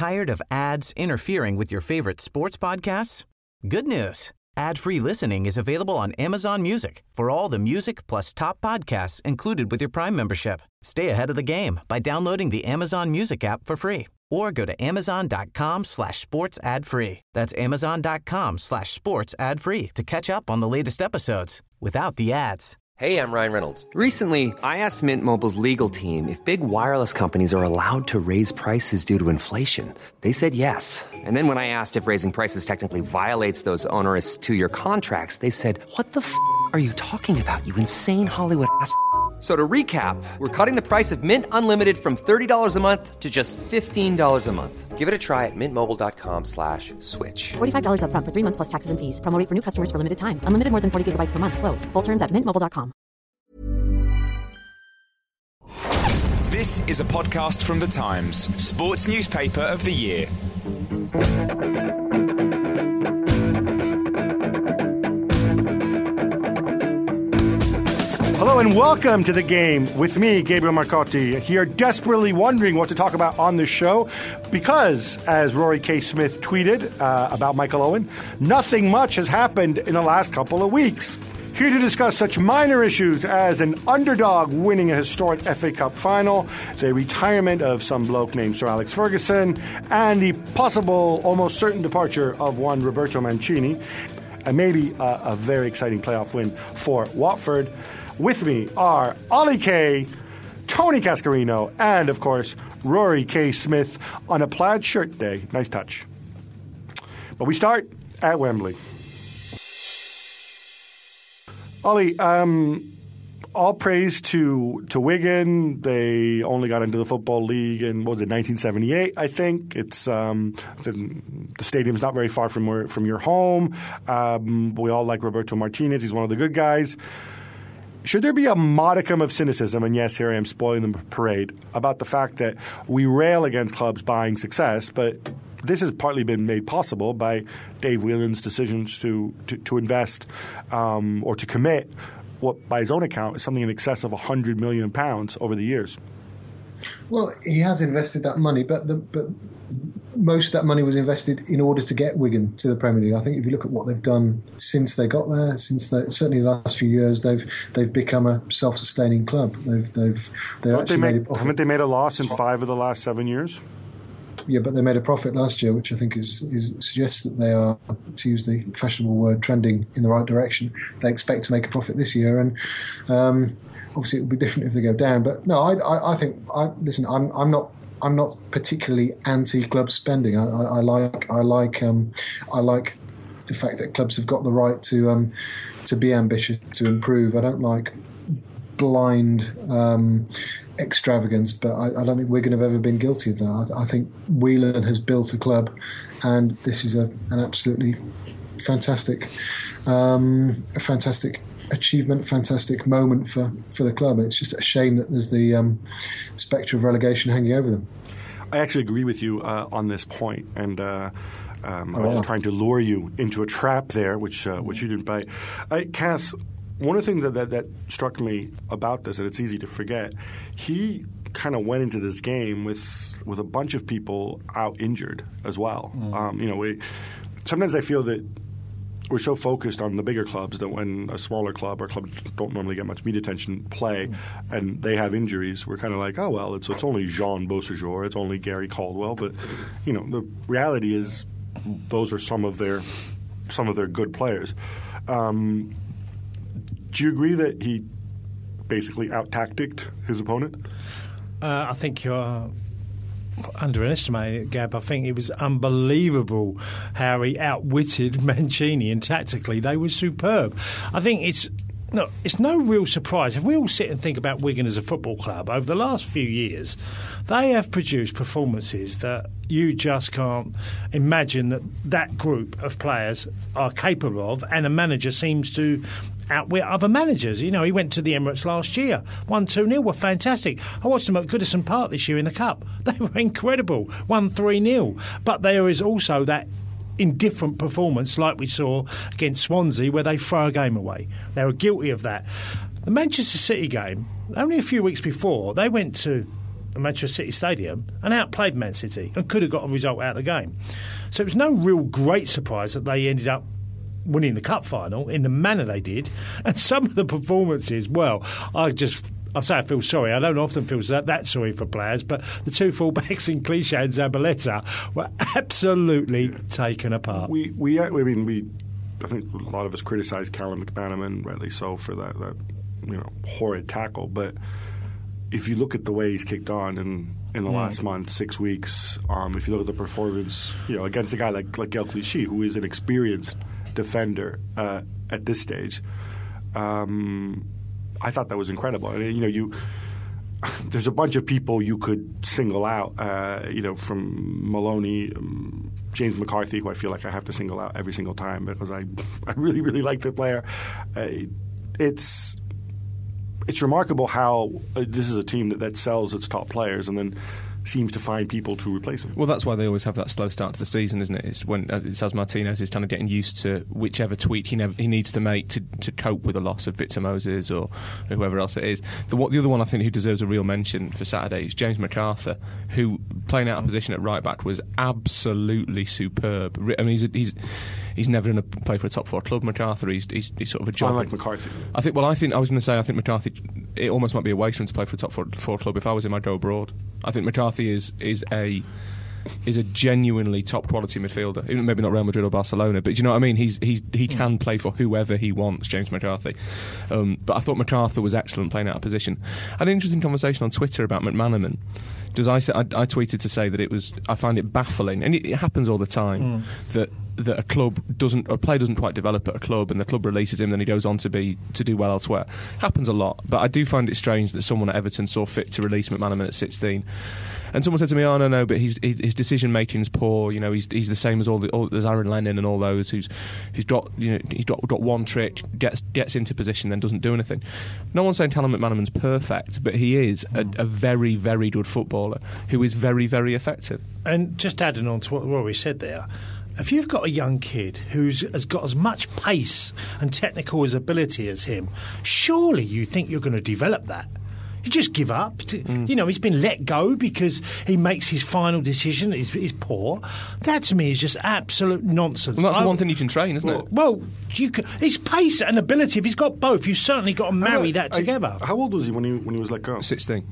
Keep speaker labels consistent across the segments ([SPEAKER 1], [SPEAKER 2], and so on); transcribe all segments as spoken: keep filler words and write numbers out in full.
[SPEAKER 1] Tired of ads interfering with your favorite sports podcasts? Good news. Ad-free listening is available on Amazon Music for all the music plus top podcasts included with your Prime membership. Stay ahead of the game by downloading the Amazon Music app for free or go to amazon.com slash sports ad free. That's amazon.com slash sports ad free to catch up on the latest episodes without the ads.
[SPEAKER 2] Hey, I'm Ryan Reynolds. Recently, I asked Mint Mobile's legal team if big wireless companies are allowed to raise prices due to inflation. They said yes. And then when I asked if raising prices technically violates those onerous two-year contracts, they said, what the f*** are you talking about, you insane Hollywood ass f- So to recap, we're cutting the price of Mint Unlimited from thirty dollars a month to just fifteen dollars a month. Give it a try at mintmobile.com slash switch.
[SPEAKER 3] forty-five dollars up front for three months plus taxes and fees. Promo rate for new customers for limited time. Unlimited more than forty gigabytes per month. Slows full terms at mint mobile dot com.
[SPEAKER 4] This is a podcast from The Times, sports newspaper of the year.
[SPEAKER 5] Hello and welcome to The Game with me, Gabriel Marcotti, here desperately wondering what to talk about on this show because, as Rory K. Smith tweeted uh, about Michael Owen, nothing much has happened in the last couple of weeks. Here to discuss such minor issues as an underdog winning a historic F A Cup final, the retirement of some bloke named Sir Alex Ferguson, and the possible, almost certain departure of one Roberto Mancini, and maybe a, a very exciting playoff win for Watford. With me are Ollie K, Tony Cascarino, and, of course, Rory K. Smith on a plaid shirt day. Nice touch. But we start at Wembley. Ollie, um, all praise to to Wigan. They only got into the Football League in, what was it, nineteen seventy-eight, I think. It's, um, it's in, the stadium's not very far from where, from your home. Um, we all like Roberto Martinez. He's one of the good guys. Should there be a modicum of cynicism, and yes, here I am spoiling the parade, about the fact that we rail against clubs buying success, but this has partly been made possible by Dave Whelan's decisions to, to, to invest um, or to commit what, by his own account, is something in excess of one hundred million pounds over the years.
[SPEAKER 6] Well, he has invested that money, but the, but most of that money was invested in order to get Wigan to the Premier League. I think if you look at what they've done since they got there, since the, certainly the last few years, they've they've become a self-sustaining club. They've they've they've actually
[SPEAKER 5] they
[SPEAKER 6] made,
[SPEAKER 5] made, haven't they made a loss in five of the last seven years?
[SPEAKER 6] Yeah, but they made a profit last year, which I think is, is suggests that they are, to use the fashionable word, trending in the right direction. They expect to make a profit this year, and um, obviously it will be different if they go down. But no, I I, I think I listen. I'm I'm not. I'm not particularly anti-club spending. I, I, I like I like um, I like the fact that clubs have got the right to um, to be ambitious, to improve. I don't like blind um, extravagance, but I, I don't think Wigan have ever been guilty of that. I, I think Whelan has built a club, and this is a, an absolutely fantastic, um, a fantastic achievement, fantastic moment for, for the club. It's just a shame that there's the um, spectre of relegation hanging over them.
[SPEAKER 5] I actually agree with you uh, on this point, and uh, um, I was
[SPEAKER 6] Oh,
[SPEAKER 5] just
[SPEAKER 6] wow.
[SPEAKER 5] trying to lure you into a trap there, which uh, which you didn't bite. I, Cass, one of the things that, that, that struck me about this, and it's easy to forget, he kind of went into this game with with a bunch of people out injured as well. Mm. Um, you know, we sometimes I feel that we're so focused on the bigger clubs that when a smaller club or clubs don't normally get much media attention play and they have injuries, we're kind of like, oh, well, it's it's only Jean Beausejour, it's only Gary Caldwell. But, you know, the reality is those are some of their some of their good players. Um, do you agree that he basically out-tacticked his opponent?
[SPEAKER 7] Uh, I think you're underestimating it, Gab. I think it was unbelievable how he outwitted Mancini, and tactically they were superb. I think it's no, it's no real surprise. If we all sit and think about Wigan as a football club, over the last few years, they have produced performances that you just can't imagine that that group of players are capable of, and a manager seems to outwit other managers. You know, he went to the Emirates last year, won two nil, were fantastic. I watched them at Goodison Park this year in the Cup. They were incredible, won three nil. But there is also that indifferent performance like we saw against Swansea where they throw a game away. They were guilty of that. The Manchester City game, only a few weeks before, they went to at Manchester City Stadium and outplayed Man City and could have got a result out of the game. So it was no real great surprise that they ended up winning the cup final in the manner they did. And some of the performances, well, I just... I say I feel sorry. I don't often feel that, that sorry for players, but the two fullbacks in Clichy and Zabaleta were absolutely taken apart.
[SPEAKER 5] We, we, I mean, we. I think a lot of us criticised Callum McManaman, rightly so, for that, that, you know, horrid tackle. But if you look at the way he's kicked on in, in the mm. last month, six weeks, um, if you look at the performance, you know, against a guy like like Gaël Clichy, who is an experienced defender uh, at this stage. Um, I thought that was incredible. I mean, you know, you there's a bunch of people you could single out, uh, you know, from Maloney, um, James McCarthy, who I feel like I have to single out every single time because I, I really, really like the player. Uh, it's it's remarkable how uh, this is a team that, that sells its top players and then seems to find people to replace him.
[SPEAKER 8] Well, that's why they always have that slow start to the season, isn't it? It's when it's as Martinez is kind of getting used to whichever tweak he never, he needs to make to, to cope with the loss of Victor Moses or whoever else it is. The, the other one I think who deserves a real mention for Saturday is James McArthur, who playing out of position at right back was absolutely superb. I mean, he's he's he's never going to play for a top four club. McArthur, he's he's, he's sort of a job.
[SPEAKER 5] Unlike McCarthy.
[SPEAKER 8] I think. Well, I think I was going to say I think McCarthy. It almost might be a waste for him to play for a top four, four club. If I was him, I'd go abroad. I think McCarthy is is a is a genuinely top quality midfielder. Maybe not Real Madrid or Barcelona, but do you know what I mean? He's he's he can play for whoever he wants, James McCarthy. Um, but I thought McArthur was excellent playing out of position. I had an interesting conversation on Twitter about McManaman. Does I, I I tweeted to say that it was I find it baffling, and it, it happens all the time mm. that. that a club doesn't, or a player doesn't quite develop at a club and the club releases him, then he goes on to be to do well elsewhere. Happens a lot, but I do find it strange that someone at Everton saw fit to release McManaman at sixteen. And someone said to me, "Oh no, no, but he's, his decision making is poor. You know, he's he's the same as all the all, as Aaron Lennon and all those who's who's got you know he's got got one trick, gets gets into position, then doesn't do anything." No one's saying Callum McManaman's perfect, but he is a, a very very good footballer who is very very effective.
[SPEAKER 7] And just adding on to what Rory said there. If you've got a young kid who's has got as much pace and technical as ability as him, surely you think you're going to develop that. You just give up. Mm. You know, he's been let go because he makes his final decision is, is poor. That to me is just absolute nonsense.
[SPEAKER 8] Well, that's
[SPEAKER 7] I,
[SPEAKER 8] the one thing you can train, isn't
[SPEAKER 7] well,
[SPEAKER 8] it?
[SPEAKER 7] Well, you can, his pace and ability, if he's got both, you've certainly got to marry
[SPEAKER 5] I,
[SPEAKER 7] that
[SPEAKER 5] I,
[SPEAKER 7] together.
[SPEAKER 5] How old was he when he when he was let go?
[SPEAKER 8] sixteen.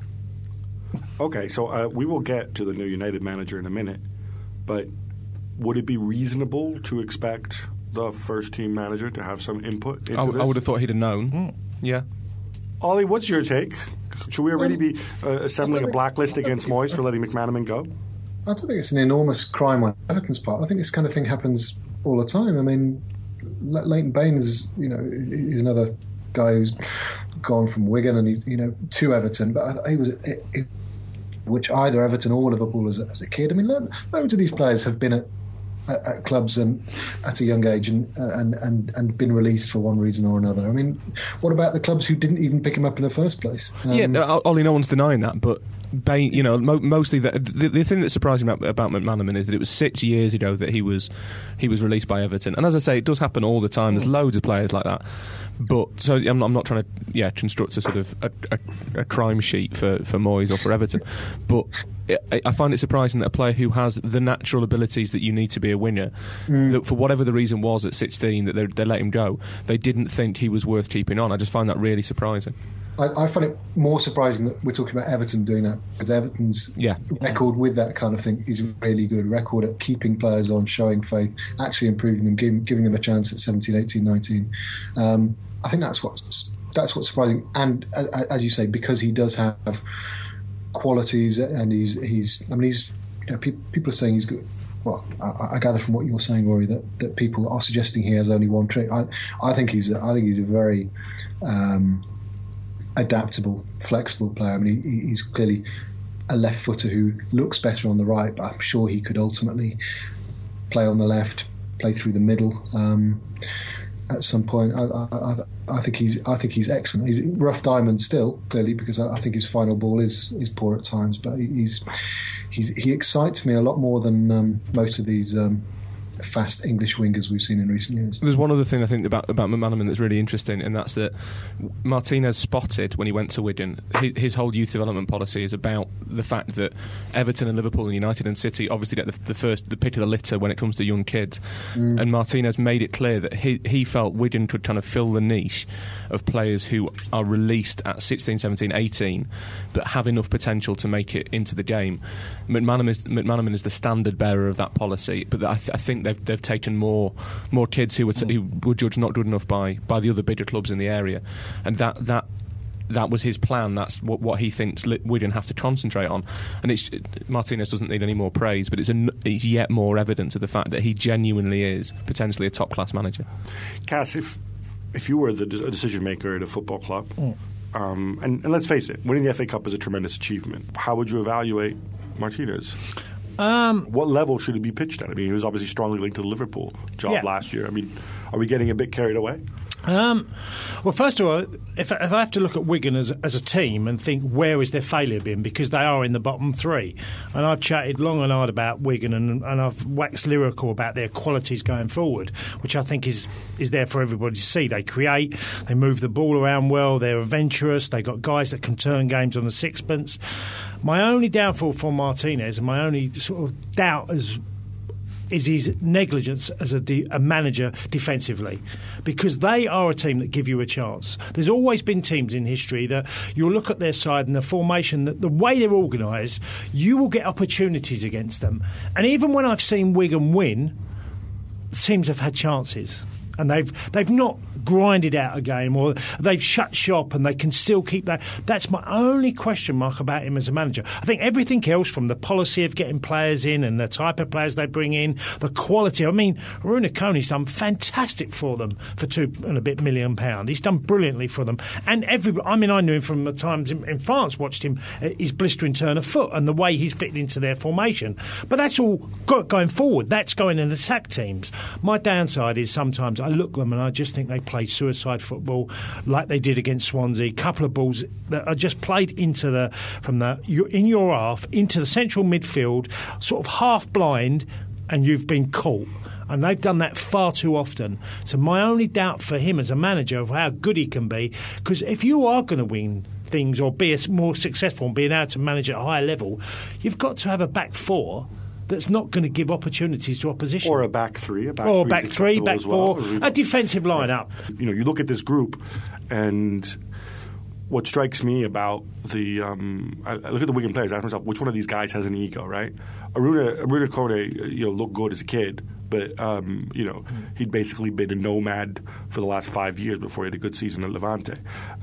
[SPEAKER 5] Okay, so uh, we will get to the new United manager in a minute, but would it be reasonable to expect the first team manager to have some input into
[SPEAKER 8] I,
[SPEAKER 5] this?
[SPEAKER 8] I would have thought he'd have known. Mm. Yeah.
[SPEAKER 5] Ollie, what's your take? Should we already be uh, assembling a blacklist against Moyes for letting McManaman go?
[SPEAKER 6] I don't think it's an enormous crime on Everton's part. I think this kind of thing happens all the time. I mean, Leighton Baines, you know, is another guy who's gone from Wigan and he's, you know, to Everton, but he was. It, it, which either Everton or Liverpool as a, as a kid. I mean, loads of these players have been at, at, at clubs and at a young age and, and and and been released for one reason or another. I mean, what about the clubs who didn't even pick him up in the first place? Um,
[SPEAKER 8] yeah, no, Ollie, no one's denying that, but Bain, you know, mo- mostly the, the the thing that surprised me about, about McManaman is that it was six years ago that he was he was released by Everton, and as I say, it does happen all the time. There's loads of players like that. But so I'm, I'm not trying to yeah construct a sort of a, a, a crime sheet for, for Moyes or for Everton, but I, I find it surprising that a player who has the natural abilities that you need to be a winner, mm. that for whatever the reason was at sixteen that they, they let him go, they didn't think he was worth keeping on. I just find that really surprising.
[SPEAKER 6] I, I find it more surprising that we're talking about Everton doing that, because Everton's
[SPEAKER 8] yeah.
[SPEAKER 6] record with that kind of thing is really good. Record at keeping players on, showing faith, actually improving them, giving, giving them a chance at seventeen, eighteen, nineteen. Um, I think that's what's that's what's surprising, and uh, as you say, because he does have qualities, and he's he's. I mean, he's. You know, people, people are saying he's good. Well, I, I gather from what you're saying, Rory, that, that people are suggesting he has only one trick. I I think he's I think he's a very um, adaptable, flexible player. I mean, he, he's clearly a left footer who looks better on the right, but I'm sure he could ultimately play on the left, play through the middle. Um, At some point, I, I, I think he's. I think he's excellent. He's a rough diamond still, clearly, because I, I think his final ball is, is poor at times. But he's, he's he excites me a lot more than um, most of these um, fast English wingers we've seen in recent years.
[SPEAKER 8] There's one other thing I think about about McManaman that's really interesting, and that's that Martinez spotted when he went to Wigan. His, his whole youth development policy is about the fact that Everton and Liverpool and United and City obviously get the, the first the pick of the litter when it comes to young kids, mm. and Martinez made it clear that he he felt Wigan could kind of fill the niche of players who are released at sixteen, seventeen, eighteen, but have enough potential to make it into the game. McManaman is, McManaman is the standard bearer of that policy, but I, th- I think they've they've taken more more kids who were t- who were judged not good enough by, by the other bigger clubs in the area, and that that. That was his plan. That's what, what he thinks Wigan have to concentrate on. And it's, Martinez doesn't need any more praise, but it's, a, it's yet more evidence of the fact that he genuinely is potentially a top-class manager.
[SPEAKER 5] Cass, if if you were the a decision maker at a football club, mm. um, and, and let's face it, winning the F A Cup is a tremendous achievement. How would you evaluate Martinez?
[SPEAKER 7] Um,
[SPEAKER 5] what level should he be pitched at? I mean, he was obviously strongly linked to the Liverpool job
[SPEAKER 7] yeah.
[SPEAKER 5] last year. I mean, are we getting a bit carried away?
[SPEAKER 7] Um, well, first of all, if, if I have to look at Wigan as, as a team and think where is their failure been, because they are in the bottom three, and I've chatted long and hard about Wigan, and, and I've waxed lyrical about their qualities going forward, which I think is is there for everybody to see. They create, they move the ball around well, they're adventurous, they've got guys that can turn games on the sixpence. My only downfall for Martinez, and my only sort of doubt is is his negligence as a, de- a manager defensively, because they are a team that give you a chance. There's always been teams in history that you'll look at their side and the formation, that the way they're organised, you will get opportunities against them. And even when I've seen Wigan win, teams have had chances. And they've they've not grinded out a game, or they've shut shop and they can still keep that. That's my only question mark about him as a manager. I think everything else, from the policy of getting players in and the type of players they bring in, the quality. I mean, Runa Kone's done fantastic for them for two and a bit million pound. He's done brilliantly for them. And every, I mean, I knew him from the times in, in France, watched him, uh, his blistering turn of foot and the way he's fitted into their formation. But that's all got, going forward. That's going in attack teams. My downside is sometimes I look at them and I just think they play suicide football like they did against Swansea. A couple of balls that are just played into the from the in your half into the central midfield, sort of half blind, and you've been caught. And they've done that far too often. So my only doubt for him as a manager of how good he can be, because if you are going to win things or be more successful and being able to manage at a higher level, you've got to have a back four that's not going to give opportunities to opposition.
[SPEAKER 5] Or a back three. A back
[SPEAKER 7] or
[SPEAKER 5] three
[SPEAKER 7] back three, back four.
[SPEAKER 5] Well.
[SPEAKER 7] A defensive lineup.
[SPEAKER 5] You know, you look at this group, and what strikes me about the um, I, I look at the Wigan players, I ask myself, which one of these guys has an ego, right? Aruna, Aruna Kone, you know, looked good as a kid, but um, you know, he'd basically been a nomad for the last five years before he had a good season at Levante.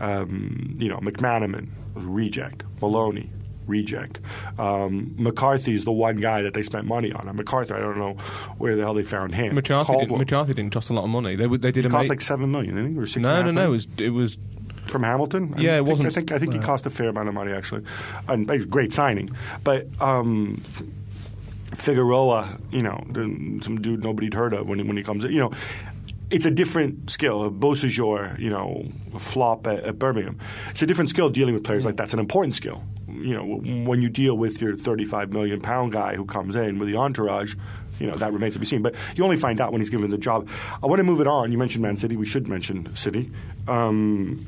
[SPEAKER 5] Um, you know, McManaman was a reject. Maloney, reject. Um, McCarthy is the one guy that they spent money on. And McCarthy, I don't know where the hell they found him.
[SPEAKER 8] McCarthy, didn't, McCarthy didn't cost a lot of money. They they did
[SPEAKER 5] it
[SPEAKER 8] a
[SPEAKER 5] cost
[SPEAKER 8] mate.
[SPEAKER 5] like seven million, didn't he? Or six
[SPEAKER 8] no,
[SPEAKER 5] and a
[SPEAKER 8] no,
[SPEAKER 5] half
[SPEAKER 8] no. It was it was
[SPEAKER 5] from Hamilton.
[SPEAKER 8] Yeah,
[SPEAKER 5] I
[SPEAKER 8] it
[SPEAKER 5] think,
[SPEAKER 8] wasn't.
[SPEAKER 5] I think I think he cost a fair amount of money actually, and a great signing. But um, Figueroa, you know, some dude nobody'd heard of when he, when he comes in, you know. It's a different skill. Beausejour, you know, a flop at, at Birmingham. It's a different skill dealing with players like that. It's an important skill. You know, when you deal with your thirty-five million pound guy who comes in with the entourage, you know, that remains to be seen. But you only find out when he's given the job. I want to move it on. You mentioned Man City. We should mention City. Um,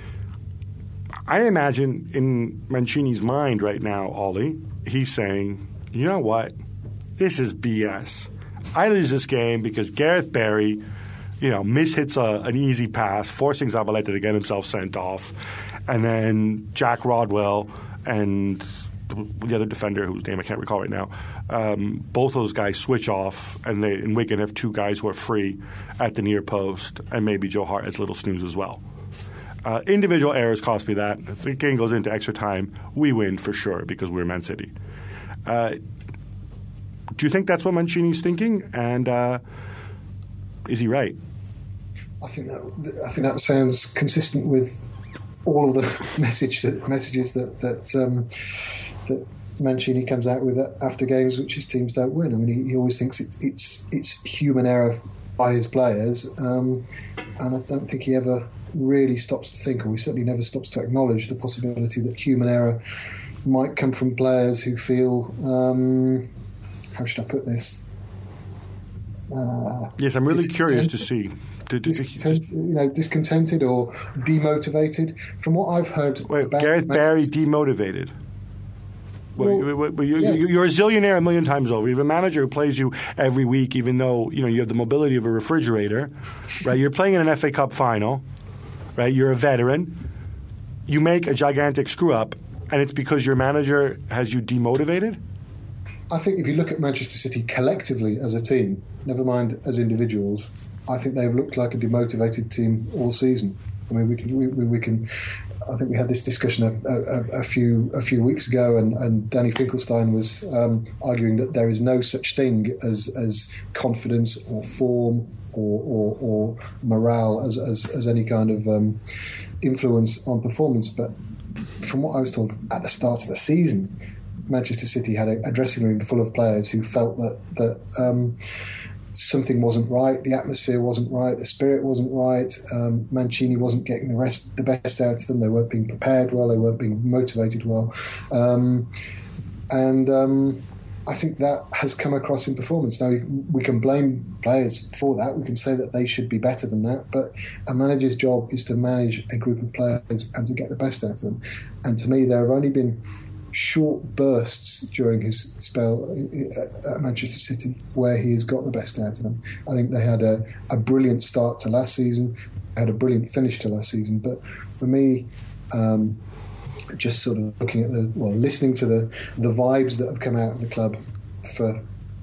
[SPEAKER 5] I imagine in Mancini's mind right now, Ollie, he's saying, you know what? This is B S. I lose this game because Gareth Barry, you know, mishits a, an easy pass, forcing Zabaleta to get himself sent off. And then Jack Rodwell and the other defender, whose name I can't recall right now, um, both of those guys switch off, and they in Wigan have two guys who are free at the near post, and maybe Joe Hart has little snooze as well. Uh, individual errors cost me that. If the game goes into extra time, we win for sure because we're Man City. Uh, do you think that's what Mancini's thinking? And uh, is he right?
[SPEAKER 6] I think that I think that sounds consistent with all of the message that messages that that um, that Mancini comes out with after games which his teams don't win. I mean, he, he always thinks it's it's it's human error by his players, um, and I don't think he ever really stops to think, or he certainly never stops to acknowledge the possibility that human error might come from players who feel um, how should I put this? Uh,
[SPEAKER 5] yes, I'm really curious to see. To, to,
[SPEAKER 6] discontent, you know, discontented or demotivated. From what I've heard,
[SPEAKER 5] wait,
[SPEAKER 6] about
[SPEAKER 5] Gareth Barry demotivated. Well,
[SPEAKER 6] Well,
[SPEAKER 5] well, you're,
[SPEAKER 6] yes.
[SPEAKER 5] you're a zillionaire a million times over. You have a manager who plays you every week, even though you know you have the mobility of a refrigerator, right? You're playing in an F A Cup final, right? You're a veteran. You make a gigantic screw up, and it's because your manager has you demotivated?
[SPEAKER 6] I think if you look at Manchester City collectively as a team, never mind as individuals, I think they've looked like a demotivated team all season. I mean, we can, we, we can. I think we had this discussion a, a, a few a few weeks ago, and, and Danny Finkelstein was um, arguing that there is no such thing as as confidence or form or or, or morale as, as as any kind of um, influence on performance. But from what I was told at the start of the season, Manchester City had a, a dressing room full of players who felt that that um, something wasn't right, the atmosphere wasn't right, the spirit wasn't right. Um, Mancini wasn't getting the rest, the best out of them. They weren't being prepared well. They weren't being motivated well, um, and um, I think that has come across in performance. Now we can blame players for that. We can say that they should be better than that. But a manager's job is to manage a group of players and to get the best out of them. And to me, there have only been short bursts during his spell at Manchester City where he has got the best out of them. I think they had a, a brilliant start to last season, had a brilliant finish to last season. But for me, um, just sort of looking at the, well, listening to the, the vibes that have come out of the club for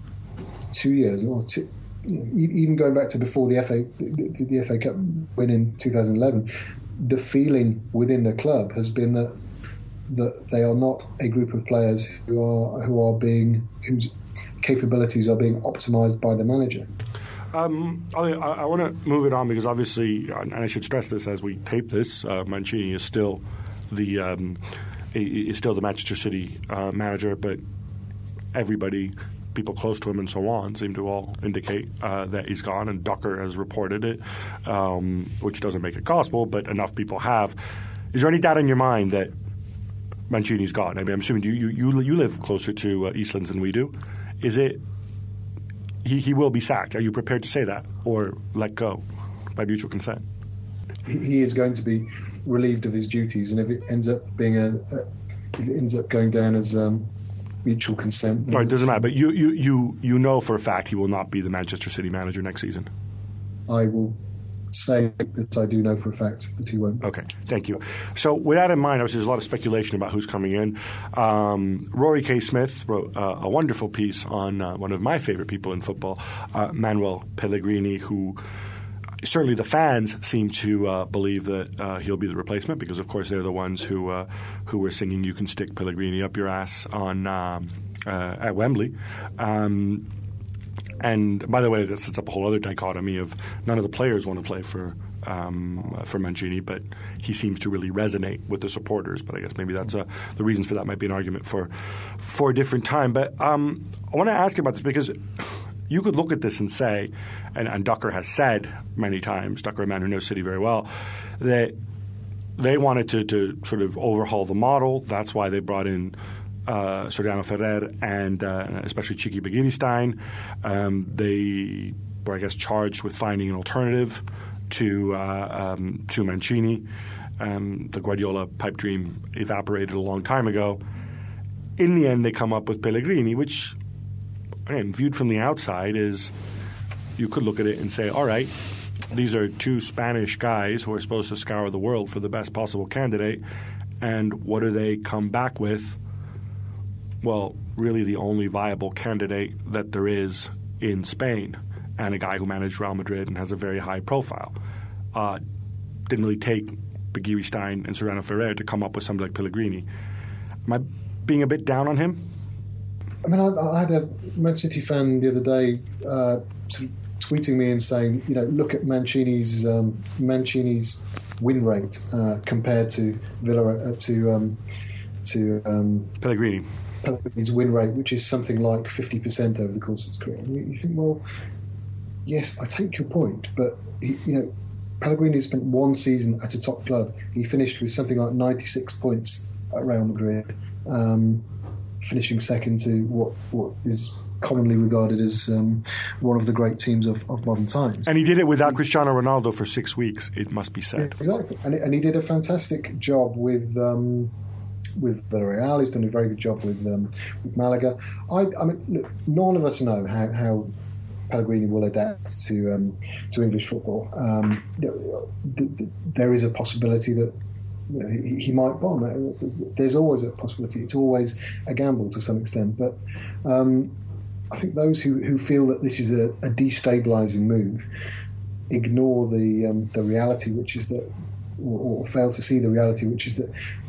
[SPEAKER 6] two years, or two, you know, even going back to before the F A the, the F A Cup win in two thousand eleven, the feeling within the club has been that that they are not a group of players who are who are being whose capabilities are being optimised by the manager.
[SPEAKER 5] Um, I, I want to move it on because obviously, and I should stress this as we tape this, uh, Mancini is still the um, is still the Manchester City uh, manager, but everybody, people close to him and so on, seem to all indicate uh, that he's gone, and Ducker has reported it, um, which doesn't make it gospel, but enough people have. Is there any doubt in your mind that Mancini's gone? I mean, I'm assuming you you, you, you live closer to uh, Eastlands than we do. Is it he, he will be sacked? Are you prepared to say that or let go by mutual consent?
[SPEAKER 6] He is going to be relieved of his duties, and if it ends up being a, a if it ends up going down as um, mutual consent,
[SPEAKER 5] right, it doesn't matter. But you, you you you know for a fact he will not be the Manchester City manager next season.
[SPEAKER 6] I will say that I do know for a fact that he won't.
[SPEAKER 5] Okay, thank you. So with that in mind, obviously there's a lot of speculation about who's coming in. Um, Rory K. Smith wrote uh, a wonderful piece on uh, one of my favorite people in football, uh, Manuel Pellegrini, who certainly the fans seem to uh, believe that uh, he'll be the replacement because, of course, they're the ones who uh, who were singing "You Can Stick Pellegrini Up Your Ass" on um, uh, at Wembley. Um, And by the way, this sets up a whole other dichotomy of none of the players want to play for um, for Mancini, but he seems to really resonate with the supporters. But I guess maybe that's a, the reasons for that might be an argument for for a different time. But um, I want to ask you about this because you could look at this and say, and, and Ducker has said many times, Ducker, a man who knows City very well, that they wanted to, to sort of overhaul the model. That's why they brought in Uh, Soriano Ferrer and uh, especially Txiki Begiristain. Um, they were, I guess, charged with finding an alternative to uh, um, to Mancini. Um, the Guardiola pipe dream evaporated a long time ago. In the end, they come up with Pellegrini, which, again, viewed from the outside, is you could look at it and say, all right, these are two Spanish guys who are supposed to scour the world for the best possible candidate, and what do they come back with? Well, really the only viable candidate that there is in Spain, and a guy who managed Real Madrid and has a very high profile. Uh, didn't really take Begiristain and Soriano Ferrer to come up with somebody like Pellegrini. Am I being a bit down on him?
[SPEAKER 6] I mean, I, I had a Man City fan the other day uh, sort of tweeting me and saying, you know, look at Mancini's um, Mancini's win rate uh, compared to Villa uh, to um, to um,
[SPEAKER 5] Pellegrini.
[SPEAKER 6] Pellegrini's win rate, which is something like fifty percent over the course of his career. And you think, well, yes, I take your point, but he, you know, Pellegrini spent one season at a top club. He finished with something like ninety-six points at Real Madrid, um, finishing second to what what is commonly regarded as um, one of the great teams of, of modern times.
[SPEAKER 5] And he did it without Cristiano Ronaldo for six weeks, it must be said.
[SPEAKER 6] Yeah, exactly. And, and he did a fantastic job with um, with Villarreal. He's done a very good job with, um, with Malaga. I, I mean, look, none of us know how, how Pellegrini will adapt to um, to English football. Um, there is a possibility that you know, he, he might bomb. There's always a possibility. It's always a gamble to some extent. But um, I think those who, who feel that this is a, a destabilising move ignore the um, the reality, which is that, or, or fail to see the reality, which is that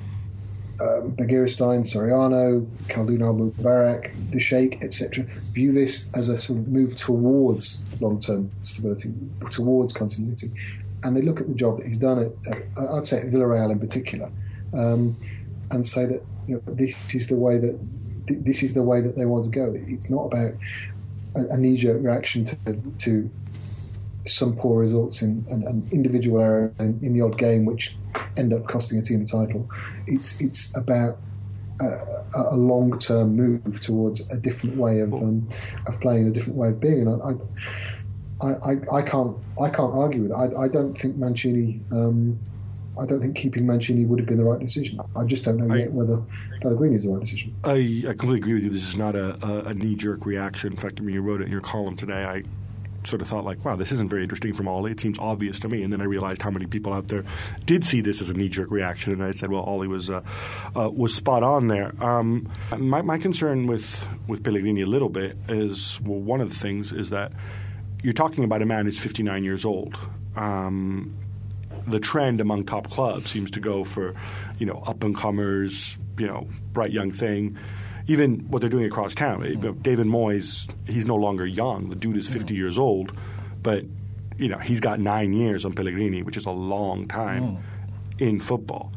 [SPEAKER 6] um, Begiristain, Soriano, Khaldoon Al-Mubarak, the Sheikh, et cetera, view this as a sort of move towards long-term stability, towards continuity. And they look at the job that he's done at, at I'd say at Villarreal in particular, um, and say that you know, this is the way that this is the way that they want to go. It's not about a, a knee-jerk reaction to, to some poor results in an individual error in, in the odd game, which end up costing a team a title. It's it's about a, a long-term move towards a different way of um, of playing, a different way of being. And I. I, I, I can't I can't argue with it. I, I don't think Mancini um, I don't think keeping Mancini would have been the right decision. I just don't know I, yet whether Pellegrini is the right decision.
[SPEAKER 5] I, I completely agree with you. This is not a, a, a knee-jerk reaction. In fact, when you wrote it in your column today, I sort of thought like, wow, this isn't very interesting from Ollie. It seems obvious to me. And then I realized how many people out there did see this as a knee-jerk reaction. And I said, well, Ollie was uh, uh, was spot on there. Um, my, my concern with, with Pellegrini a little bit is, well, one of the things is that you're talking about a man who's fifty-nine years old. Um, the trend among top clubs seems to go for, you know, up-and-comers, you know, bright young thing. Even what they're doing across town. Mm. David Moyes, he's no longer young. The dude is fifty mm. years old. But, you know, he's got nine years on Pellegrini, which is a long time mm. in football.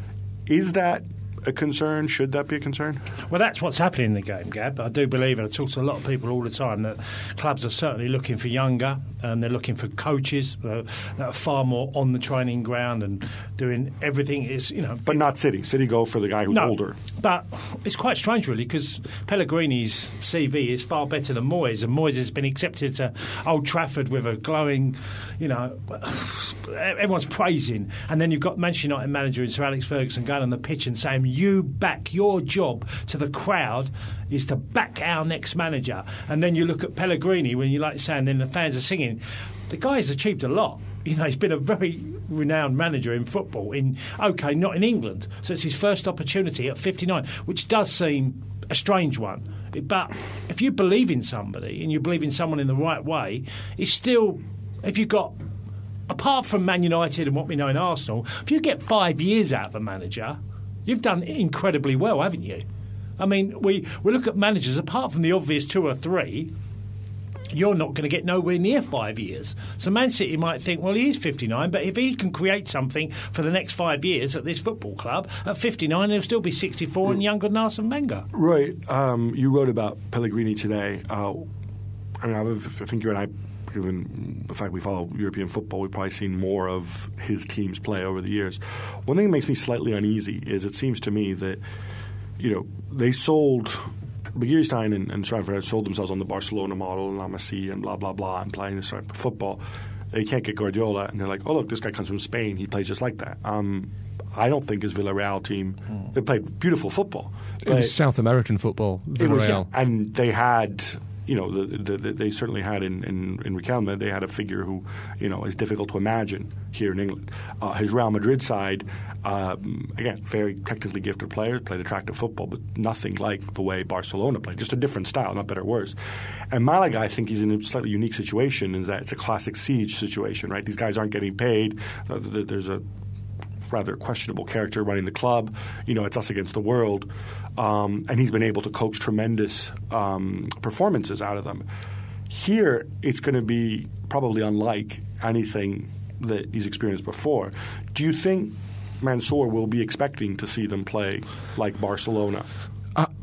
[SPEAKER 5] Is that a concern? Should that be a concern?
[SPEAKER 7] Well, that's what's happening in the game, Gab. I do believe, and I talk to a lot of people all the time, that clubs are certainly looking for younger, and they're looking for coaches uh, that are far more on the training ground and doing everything. Is you know,
[SPEAKER 5] but not City. City go for the guy who's
[SPEAKER 7] no,
[SPEAKER 5] older.
[SPEAKER 7] But it's quite strange, really, because Pellegrini's C V is far better than Moyes, and Moyes has been accepted to Old Trafford with a glowing, you know, everyone's praising, and then you've got Manchester United manager in Sir Alex Ferguson going on the pitch and saying, you back your job to the crowd is to back our next manager. And then you look at Pellegrini when you like saying, then the fans are singing. The guy has achieved a lot. You know, he's been a very renowned manager in football. In okay, not in England. So it's his first opportunity at fifty-nine, which does seem a strange one. But if you believe in somebody and you believe in someone in the right way, it's still, if you've got, apart from Man United and what we know in Arsenal, if you get five years out of a manager, you've done incredibly well, haven't you? I mean, we, we look at managers, apart from the obvious two or three, you're not going to get nowhere near five years. So Man City might think, well, he is fifty-nine, but if he can create something for the next five years at this football club, at fifty-nine, he'll still be sixty-four and younger than Arsene Wenger.
[SPEAKER 5] Right. Um, you wrote about Pellegrini today. Uh, I mean, I think you and I, given the fact we follow European football, we've probably seen more of his teams play over the years. One thing that makes me slightly uneasy is it seems to me that, you know, they sold Begiristain and, and Soriano sold themselves on the Barcelona model and La Masia and blah, blah, blah, and playing this type of football. They can't get Guardiola, and they're like, oh, look, this guy comes from Spain. He plays just like that. Um, I don't think his Villarreal team, mm. they played beautiful football.
[SPEAKER 8] It was South American football, Villarreal.
[SPEAKER 5] It was, yeah, and they had... You know, the, the, the, they certainly had in, in, in Riquelme, they had a figure who, you know, is difficult to imagine here in England. Uh, his Real Madrid side, um, again, very technically gifted players, played attractive football, but nothing like the way Barcelona played. Just a different style, not better or worse. And Malaga, I think he's in a slightly unique situation in that it's a classic siege situation, right? These guys aren't getting paid. Uh, there's a rather questionable character running the club. You know, it's us against the world. Um, and he's been able to coax tremendous um, performances out of them. Here, it's going to be probably unlike anything that he's experienced before. Do you think Mansour will be expecting to see them play like Barcelona?
[SPEAKER 8] Uh,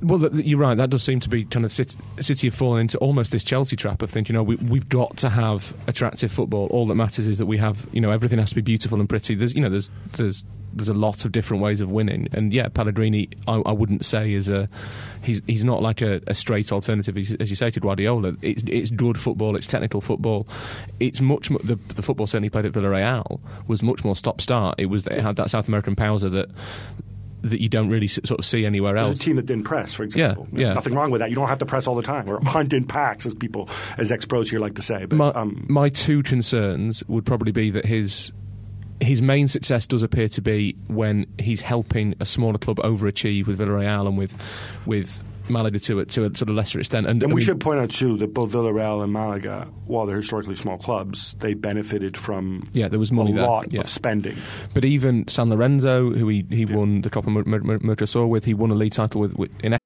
[SPEAKER 8] Well, you're right. That does seem to be kind of City, City have fallen into almost this Chelsea trap of thinking, you know, we, we've got to have attractive football. All that matters is that we have, you know, everything has to be beautiful and pretty. There's, you know, there's there's there's a lot of different ways of winning, and yeah, Pellegrini, I, I wouldn't say is a he's he's not like a, a straight alternative, as you say, to Guardiola. It's it's good football. It's technical football. It's much more, the the football certainly played at Villarreal was much more stop start. It was it had that South American pausa that. that you don't really sort of see anywhere else.
[SPEAKER 5] There's a team that didn't press, for example.
[SPEAKER 8] Yeah, yeah.
[SPEAKER 5] Nothing wrong with that. You don't have to press all the time. Or hunt in packs, as people, as ex-pros here like to say. But,
[SPEAKER 8] my,
[SPEAKER 5] um,
[SPEAKER 8] my two concerns would probably be that his his main success does appear to be when he's helping a smaller club overachieve with Villarreal and with with Malaga to a, to a sort of lesser extent. And,
[SPEAKER 5] and
[SPEAKER 8] I
[SPEAKER 5] we
[SPEAKER 8] mean,
[SPEAKER 5] should point out, too, that both Villarreal and Malaga, while they're historically small clubs, they benefited from
[SPEAKER 8] yeah, there was money
[SPEAKER 5] a
[SPEAKER 8] there.
[SPEAKER 5] lot
[SPEAKER 8] yeah.
[SPEAKER 5] of spending.
[SPEAKER 8] But even San Lorenzo, who he, he yeah. won the Copa Murtrasor with, he won a league title with, with in.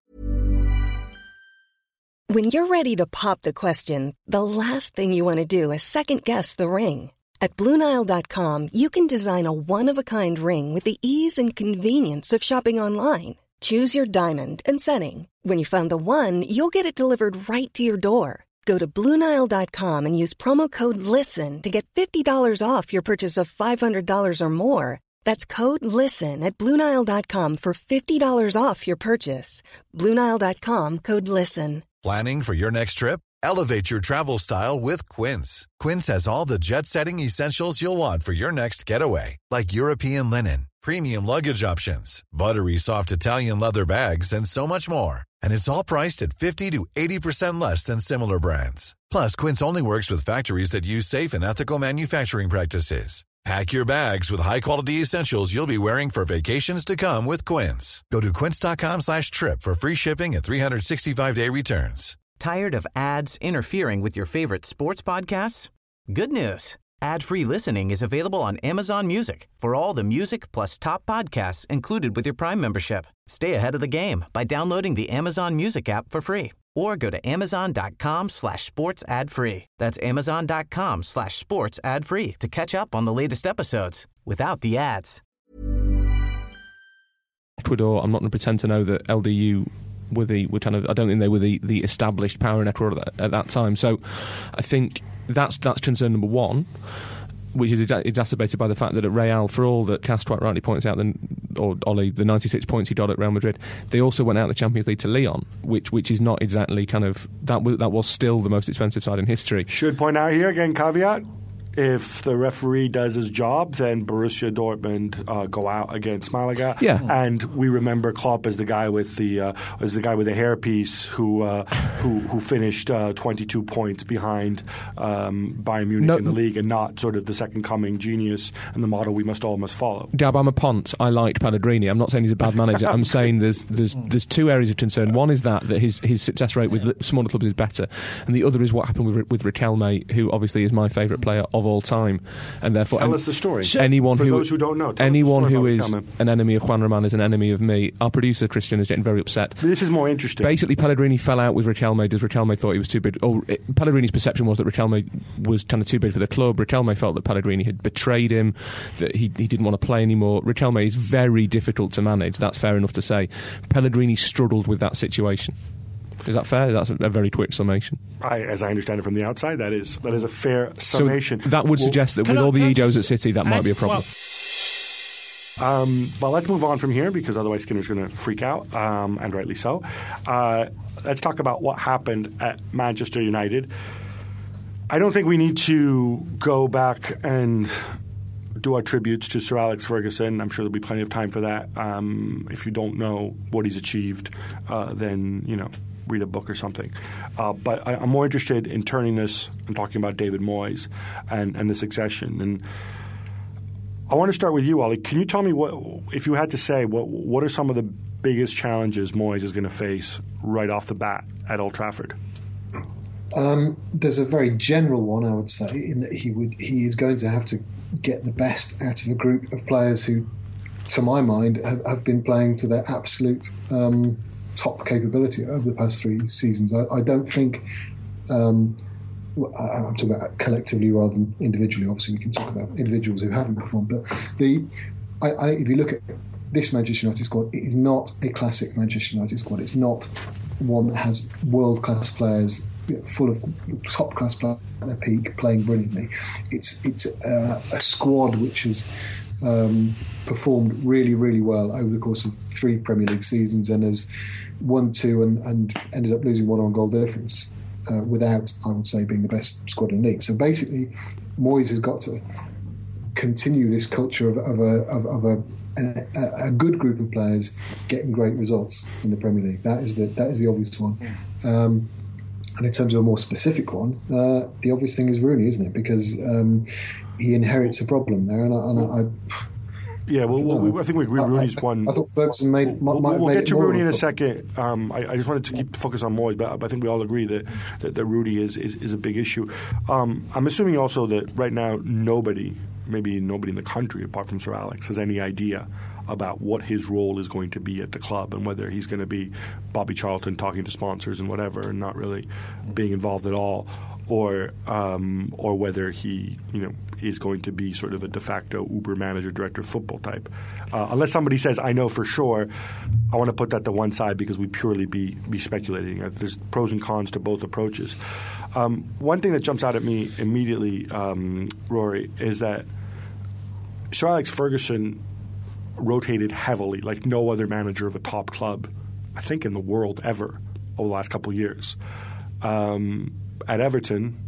[SPEAKER 9] When you're ready to pop the question, the last thing you want to do is second-guess the ring. At Blue Nile dot com, you can design a one-of-a-kind ring with the ease and convenience of shopping online. Choose your diamond and setting. When you find the one, you'll get it delivered right to your door. Go to Blue Nile dot com and use promo code LISTEN to get fifty dollars off your purchase of five hundred dollars or more. That's code LISTEN at Blue Nile dot com for fifty dollars off your purchase. Blue Nile dot com, code LISTEN.
[SPEAKER 10] Planning for your next trip? Elevate your travel style with Quince. Quince has all the jet-setting essentials you'll want for your next getaway, like European linen, premium luggage options, buttery soft Italian leather bags, and so much more. And it's all priced at fifty to eighty percent less than similar brands. Plus, Quince only works with factories that use safe and ethical manufacturing practices. Pack your bags with high-quality essentials you'll be wearing for vacations to come with Quince. Go to quince dot com slash trip for free shipping and three sixty-five day returns.
[SPEAKER 1] Tired of ads interfering with your favorite sports podcasts? Good news. Ad-free listening is available on Amazon Music for all the music plus top podcasts included with your Prime membership. Stay ahead of the game by downloading the Amazon Music app for free or go to amazon.com slash sports ad free. That's amazon.com slash sports ad free to catch up on the latest episodes without the ads.
[SPEAKER 8] Ecuador, I'm not going to pretend to know that L D U were the were kind of I don't think they were the, the established power in Ecuador at that, at that time. So I think that's that's concern number one, which is exa- exacerbated by the fact that at Real, for all that Cast quite rightly points out, then or Ollie, the ninety-six points he got at Real Madrid, they also went out of the Champions League to Lyon, which which is not exactly kind of that was, that was still the most expensive side in history.
[SPEAKER 5] Should point out here again, caveat. If the referee does his job, then Borussia Dortmund uh, go out against Malaga.
[SPEAKER 8] Yeah.
[SPEAKER 5] And we remember Klopp as the guy with the uh, as the guy with the hairpiece who uh, who who finished uh, twenty-two points behind um, Bayern Munich
[SPEAKER 8] no,
[SPEAKER 5] in the league, and not sort of the second coming genius and the model we must all must follow.
[SPEAKER 8] Gab, I'm a Pont. I liked Pellegrini. I'm not saying he's a bad manager. I'm saying there's there's there's two areas of concern. One is that that his his success rate with smaller clubs is better, and the other is what happened with with Riquelme, who obviously is my favourite player of all time. And therefore,
[SPEAKER 5] tell
[SPEAKER 8] any,
[SPEAKER 5] us the story.
[SPEAKER 8] Anyone
[SPEAKER 5] For
[SPEAKER 8] who,
[SPEAKER 5] those who don't know,
[SPEAKER 8] anyone who is an enemy of Juan Roman is an enemy of me. Our producer Christian is getting very upset.
[SPEAKER 5] This is more interesting.
[SPEAKER 8] Basically, Pellegrini fell out with Riquelme because Riquelme thought he was too big. Or it, Pellegrini's perception was that Riquelme was kind of too big for the club. Riquelme felt that Pellegrini had betrayed him, that he he didn't want to play anymore. Riquelme is very difficult to manage. That's fair enough to say. Pellegrini struggled with that situation. Is that fair? That's a very quick summation.
[SPEAKER 5] I, as I understand it from the outside, that is that is a fair summation.
[SPEAKER 8] So that would well, suggest that with I, all the egos at City, that I, might be a problem.
[SPEAKER 5] Well, um, well, let's move on from here because otherwise Skinner's going to freak out, um, and rightly so. Uh, let's talk about what happened at Manchester United. I don't think we need to go back and do our tributes to Sir Alex Ferguson. I'm sure there'll be plenty of time for that. Um, if you don't know what he's achieved, uh, then, you know, read a book or something. Uh, but I, I'm more interested in turning this and talking about David Moyes and, and the succession. And I want to start with you, Ollie. Can you tell me, what, if you had to say, what what are some of the biggest challenges Moyes is going to face right off the bat at Old Trafford?
[SPEAKER 6] Um, there's a very general one, I would say, in that he would he is going to have to get the best out of a group of players who, to my mind, have, have been playing to their absolute um, top capability over the past three seasons. I, I don't think um, I, I'm talking about collectively rather than individually. Obviously, we can talk about individuals who haven't performed, but the I, I, if you look at this Manchester United squad, it is not a classic Manchester United squad. It's not one that has world-class players, full of top-class players at their peak, playing brilliantly. It's it's uh, a squad which has um, performed really, really well over the course of three Premier League seasons and has won two and, and ended up losing one on goal difference uh, without, I would say, being the best squad in the league. So basically, Moyes has got to continue this culture of, of a of, of a A, a good group of players getting great results in the Premier League. That is the that is the obvious one. Um, and in terms of a more specific one, uh, the obvious thing is Rooney, isn't it? Because um, he inherits a problem there. And I, and I, I
[SPEAKER 5] yeah, well, well we, I think we agree. Rooney's
[SPEAKER 6] I, I,
[SPEAKER 5] one.
[SPEAKER 6] I thought Ferguson made.
[SPEAKER 5] We'll,
[SPEAKER 6] might
[SPEAKER 5] we'll
[SPEAKER 6] have
[SPEAKER 5] get
[SPEAKER 6] made
[SPEAKER 5] to
[SPEAKER 6] it
[SPEAKER 5] Rooney in a
[SPEAKER 6] problem.
[SPEAKER 5] second. Um, I, I just wanted to keep the focus on Moyes, but I think we all agree that that, that Rooney is, is is a big issue. Um, I'm assuming also that right now nobody, maybe nobody in the country apart from Sir Alex, has any idea about what his role is going to be at the club and whether he's going to be Bobby Charlton talking to sponsors and whatever and not really being involved at all, or um, or whether he you know is going to be sort of a de facto Uber manager, director of football type. Uh, unless somebody says, I know for sure, I want to put that to one side because we purely be, be speculating. Uh, there's pros and cons to both approaches. Um, one thing that jumps out at me immediately, um, Rory, is that Sir Alex Ferguson rotated heavily like no other manager of a top club, I think, in the world ever over the last couple of years. Um, at Everton,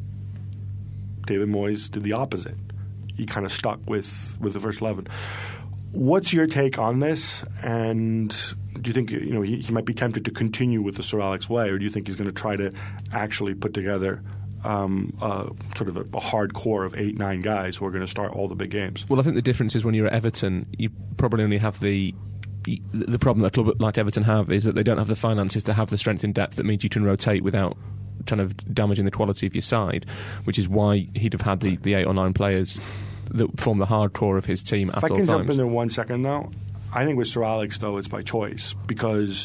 [SPEAKER 5] David Moyes did the opposite. He kind of stuck with, with the first eleven. What's your take on this? And do you think you know he, he might be tempted to continue with the Sir Alex way, or do you think he's going to try to actually put together Um, uh, sort of a, a hard core of eight, nine guys who are going to start all the big games?
[SPEAKER 8] Well, I think the difference is when you're at Everton, you probably only have the the problem that a club like Everton have is that they don't have the finances to have the strength in depth that means you can rotate without kind of damaging the quality of your side, which is why he'd have had the, the eight or nine players that form the hard core of his team at all times.
[SPEAKER 5] If I can jump in there one second, though, I think with Sir Alex, though, it's by choice because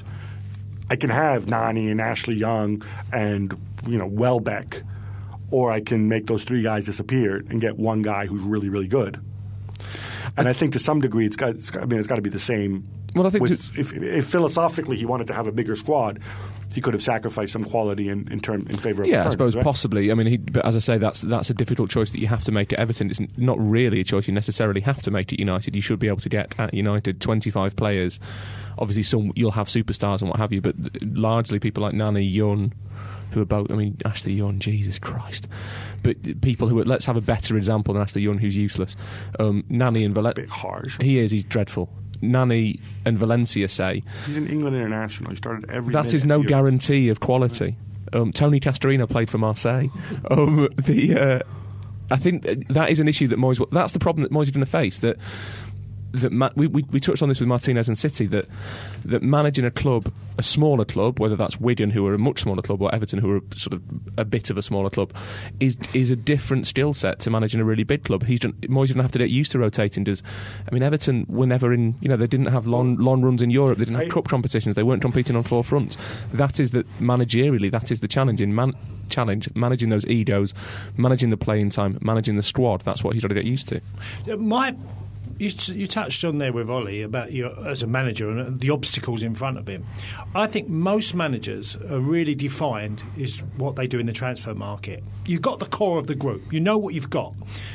[SPEAKER 5] I can have Nani and Ashley Young and, you know, Welbeck, or I can make those three guys disappear and get one guy who's really, really good. And I, I think to some degree, it's got. It's got I mean, it's got to be the same.
[SPEAKER 8] Well, I think
[SPEAKER 5] with, if, if philosophically he wanted to have a bigger squad, he could have sacrificed some quality in in, term, in favour of.
[SPEAKER 8] Yeah,
[SPEAKER 5] returns,
[SPEAKER 8] I suppose
[SPEAKER 5] right?
[SPEAKER 8] possibly. I mean, he, but as I say, that's that's a difficult choice that you have to make at Everton. It's not really a choice you necessarily have to make at United. You should be able to get at United twenty-five players. Obviously, some you'll have superstars and what have you, but largely people like Nani, Young, who are both, I mean, Ashley Young, Jesus Christ. But people who are, let's have a better example than Ashley Young, who's useless. Um, Nani and Valencia.
[SPEAKER 5] Bit harsh.
[SPEAKER 8] He is, he's dreadful. Nani and Valencia say.
[SPEAKER 5] He's an England international. He started every
[SPEAKER 8] That is no guarantee of quality. Um, Tony Castorina played for Marseille. Um, the uh, I think that is an issue that Moyes, that's the problem that Moyes is going to face. That that Ma- we, we we touched on this with Martinez and City, that that managing a club, a smaller club, whether that's Wigan, who are a much smaller club, or Everton, who are sort of a bit of a smaller club, is is a different skill set to managing a really big club. He's done, Moyes didn't have to get used to rotating. Does I mean Everton were never in, you know, they didn't have long long runs in Europe. They didn't have cup competitions. They weren't competing on four fronts. That is the managerially, that is the challenge in man. challenge, managing those egos, managing the playing time, managing the squad. That's what he's got to get used to.
[SPEAKER 7] My, you, you touched on there with Ollie about your, as a manager and the obstacles in front of him. I think most managers are really defined is what they do in the transfer market. You've got the core of the group. You know what you've got.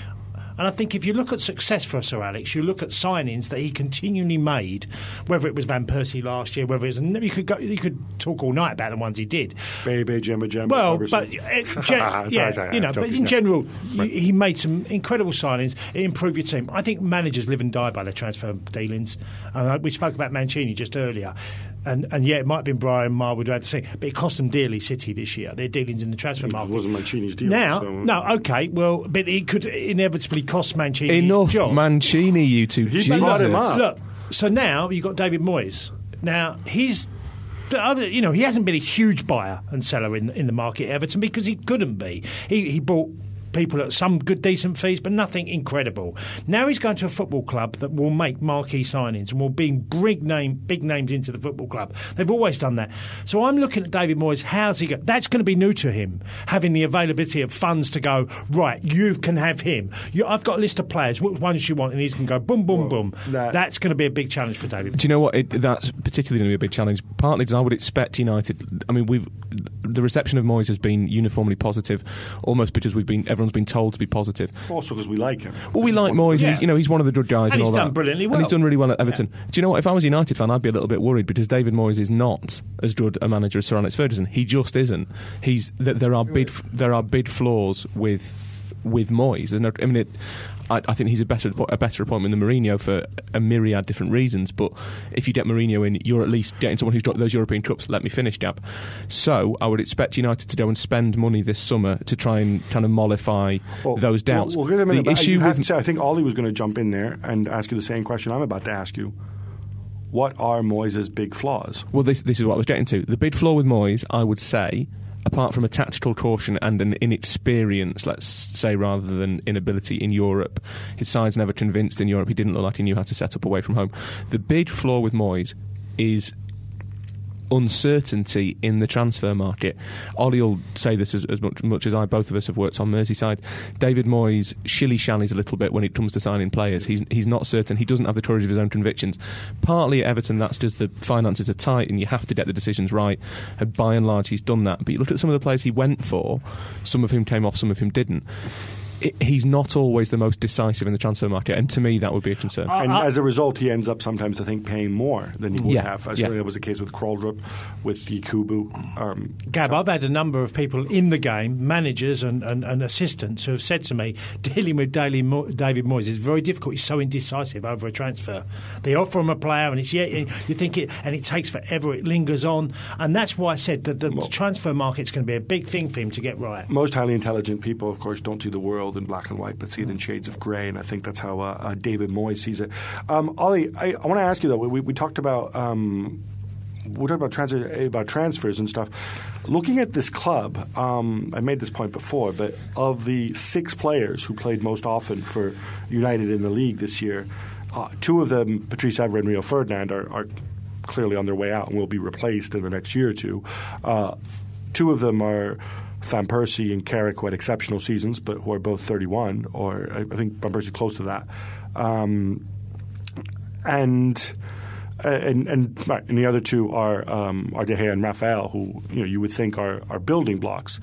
[SPEAKER 7] And I think if you look at success for Sir Alex, you look at signings that he continually made, whether it was Van Persie last year, whether it was you could go, you could talk all night about the ones he did.
[SPEAKER 5] Baby, Jemma, Jemma.
[SPEAKER 7] Well,
[SPEAKER 5] Robertson.
[SPEAKER 7] but uh, gen-
[SPEAKER 5] sorry,
[SPEAKER 7] yeah,
[SPEAKER 5] sorry,
[SPEAKER 7] you know,
[SPEAKER 5] joking,
[SPEAKER 7] but in
[SPEAKER 5] no.
[SPEAKER 7] general,
[SPEAKER 5] Right.
[SPEAKER 7] you, he made some incredible signings. It improved your team. I think managers live and die by their transfer dealings. Uh, we spoke about Mancini just earlier. And and yeah, it might have been Brian Marwood who had to say, but it cost them dearly, City, this year. Their dealings in the transfer
[SPEAKER 5] It
[SPEAKER 7] market.
[SPEAKER 5] wasn't Mancini's deal.
[SPEAKER 7] Now,
[SPEAKER 5] so.
[SPEAKER 7] no, okay, well, but it could inevitably cost Mancini
[SPEAKER 8] Enough
[SPEAKER 7] his job.
[SPEAKER 8] Mancini, you two.
[SPEAKER 5] He
[SPEAKER 8] Jesus.
[SPEAKER 5] brought him up.
[SPEAKER 7] Look, so now you've got David Moyes. Now, he's, you know, he hasn't been a huge buyer and seller in in the market at Everton because he couldn't be. He he bought people at some good, decent fees, but nothing incredible. Now he's going to a football club that will make marquee signings and will bring big, name, big names into the football club. They've always done that. So I'm looking at David Moyes. How's he go? That's going to be new to him, having the availability of funds to go, right, you can have him. You, I've got a list of players, which ones you want, and he's going to go boom, boom, boom. That, that's going to be a big challenge for David Moyes.
[SPEAKER 8] Do you know what? It, that's particularly going to be a big challenge, partly because I would expect United. I mean, we've the reception of Moyes has been uniformly positive, almost because we've been everyone's been told to be positive.
[SPEAKER 5] Also because we like him.
[SPEAKER 8] Well, we like Moyes. Yeah. And he's, you know, he's one of the good guys,
[SPEAKER 7] and,
[SPEAKER 8] and all
[SPEAKER 7] he's
[SPEAKER 8] that.
[SPEAKER 7] done brilliantly well.
[SPEAKER 8] And he's done really well at Everton. Yeah. Do you know what? If I was a United fan, I'd be a little bit worried because David Moyes is not as good a manager as Sir Alex Ferguson. He just isn't. He's th- there are big there are big flaws with with Moyes. And I mean, it, I, I think he's a better a better appointment than Mourinho for a myriad different reasons. But if you get Mourinho in, you're at least getting someone who's got those European Cups. Let me finish, Gab. So I would expect United to go and spend money this summer to try and kind of mollify well, those doubts.
[SPEAKER 5] We'll, we'll give them the issue with, to, I think Ollie was going to jump in there and ask you the same question I'm about to ask you. What are Moyes' big flaws?
[SPEAKER 8] Well, this this is what I was getting to. The big flaw with Moyes, I would say, apart from a tactical caution and an inexperience, let's say, rather than inability in Europe, his side's never convinced in Europe. He didn't look like he knew how to set up away from home. The big flaw with Moyes is uncertainty in the transfer market. Ollie will say this as, as much, much as I. Both of us have worked on Merseyside. David Moyes shilly-shallies a little bit when it comes to signing players. He's he's not certain. He doesn't have the courage of his own convictions. Partly at Everton, that's just the finances are tight and you have to get the decisions right. And by and large, he's done that. But you look at some of the players he went for, some of whom came off, some of whom didn't. It, he's not always the most decisive in the transfer market, and to me that would be a concern.
[SPEAKER 5] Uh, and uh, as a result, he ends up sometimes, I think, paying more than he would
[SPEAKER 8] yeah,
[SPEAKER 5] have. As
[SPEAKER 8] yeah.
[SPEAKER 5] That was the case with Kraldrup, with Yakubu. Um,
[SPEAKER 7] Gab, I've had a number of people in the game, managers and, and, and assistants, who have said to me, dealing with Daily Mo- David Moyes is very difficult. He's so indecisive over a transfer. They offer him a player, and it's yeah, you think it, and it takes forever. It lingers on, and that's why I said that the well, transfer market's going to be a big thing for him to get right.
[SPEAKER 5] Most highly intelligent people, of course, don't see the world in black and white, but see it in shades of grey, and I think that's how uh, uh, David Moyes sees it. Um, Ollie, I, I want to ask you though. We, we talked about um, we talked about, trans- about transfers and stuff. Looking at this club, um, I made this point before, but of the six players who played most often for United in the league this year, uh, two of them, Patrice Evra and Rio Ferdinand, are, are clearly on their way out and will be replaced in the next year or two. Uh, two of them are Van Persie and Carrick, who had exceptional seasons, but who are both thirty-one, or I, I think Van Persie's close to that. Um, and, and and right, and the other two are um, are De Gea and Raphael, who you know you would think are, are building blocks.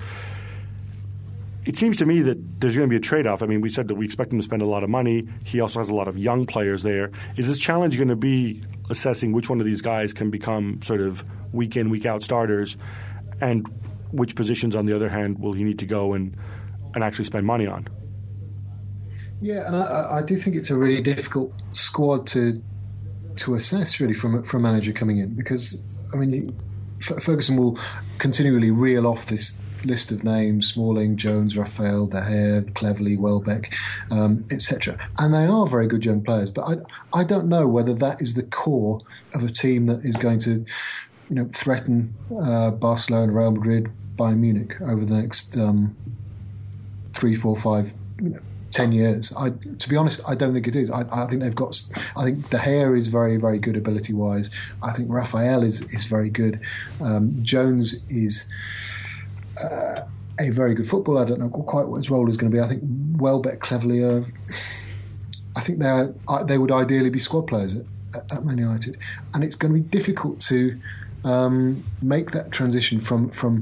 [SPEAKER 5] It seems to me that there's going to be a trade-off. I mean, we said that we expect him to spend a lot of money. He also has a lot of young players there. Is this challenge going to be assessing which one of these guys can become sort of week in, week out starters, and which positions, on the other hand, will he need to go and, and actually spend money on?
[SPEAKER 6] Yeah, and I, I do think it's a really difficult squad to to assess, really, from from a manager coming in, because I mean, Ferguson will continually reel off this list of names: Smalling, Jones, Raphael, De Gea, Cleverley, Welbeck, um, et cetera. And they are very good young players, but I I don't know whether that is the core of a team that is going to, you know, threaten uh, Barcelona, Real Madrid, Bayern Munich over the next um, three, four, five, you know, ten years. I, to be honest, I don't think it is. I, I think they've got. I think De Gea is very, very good ability-wise. I think Raphael is is very good. Um, Jones is uh, a very good footballer. I don't know quite what his role is going to be. I think Welbeck, Cleverley, are, I think they are, they would ideally be squad players at, at Man United, and it's going to be difficult to Um, make that transition from from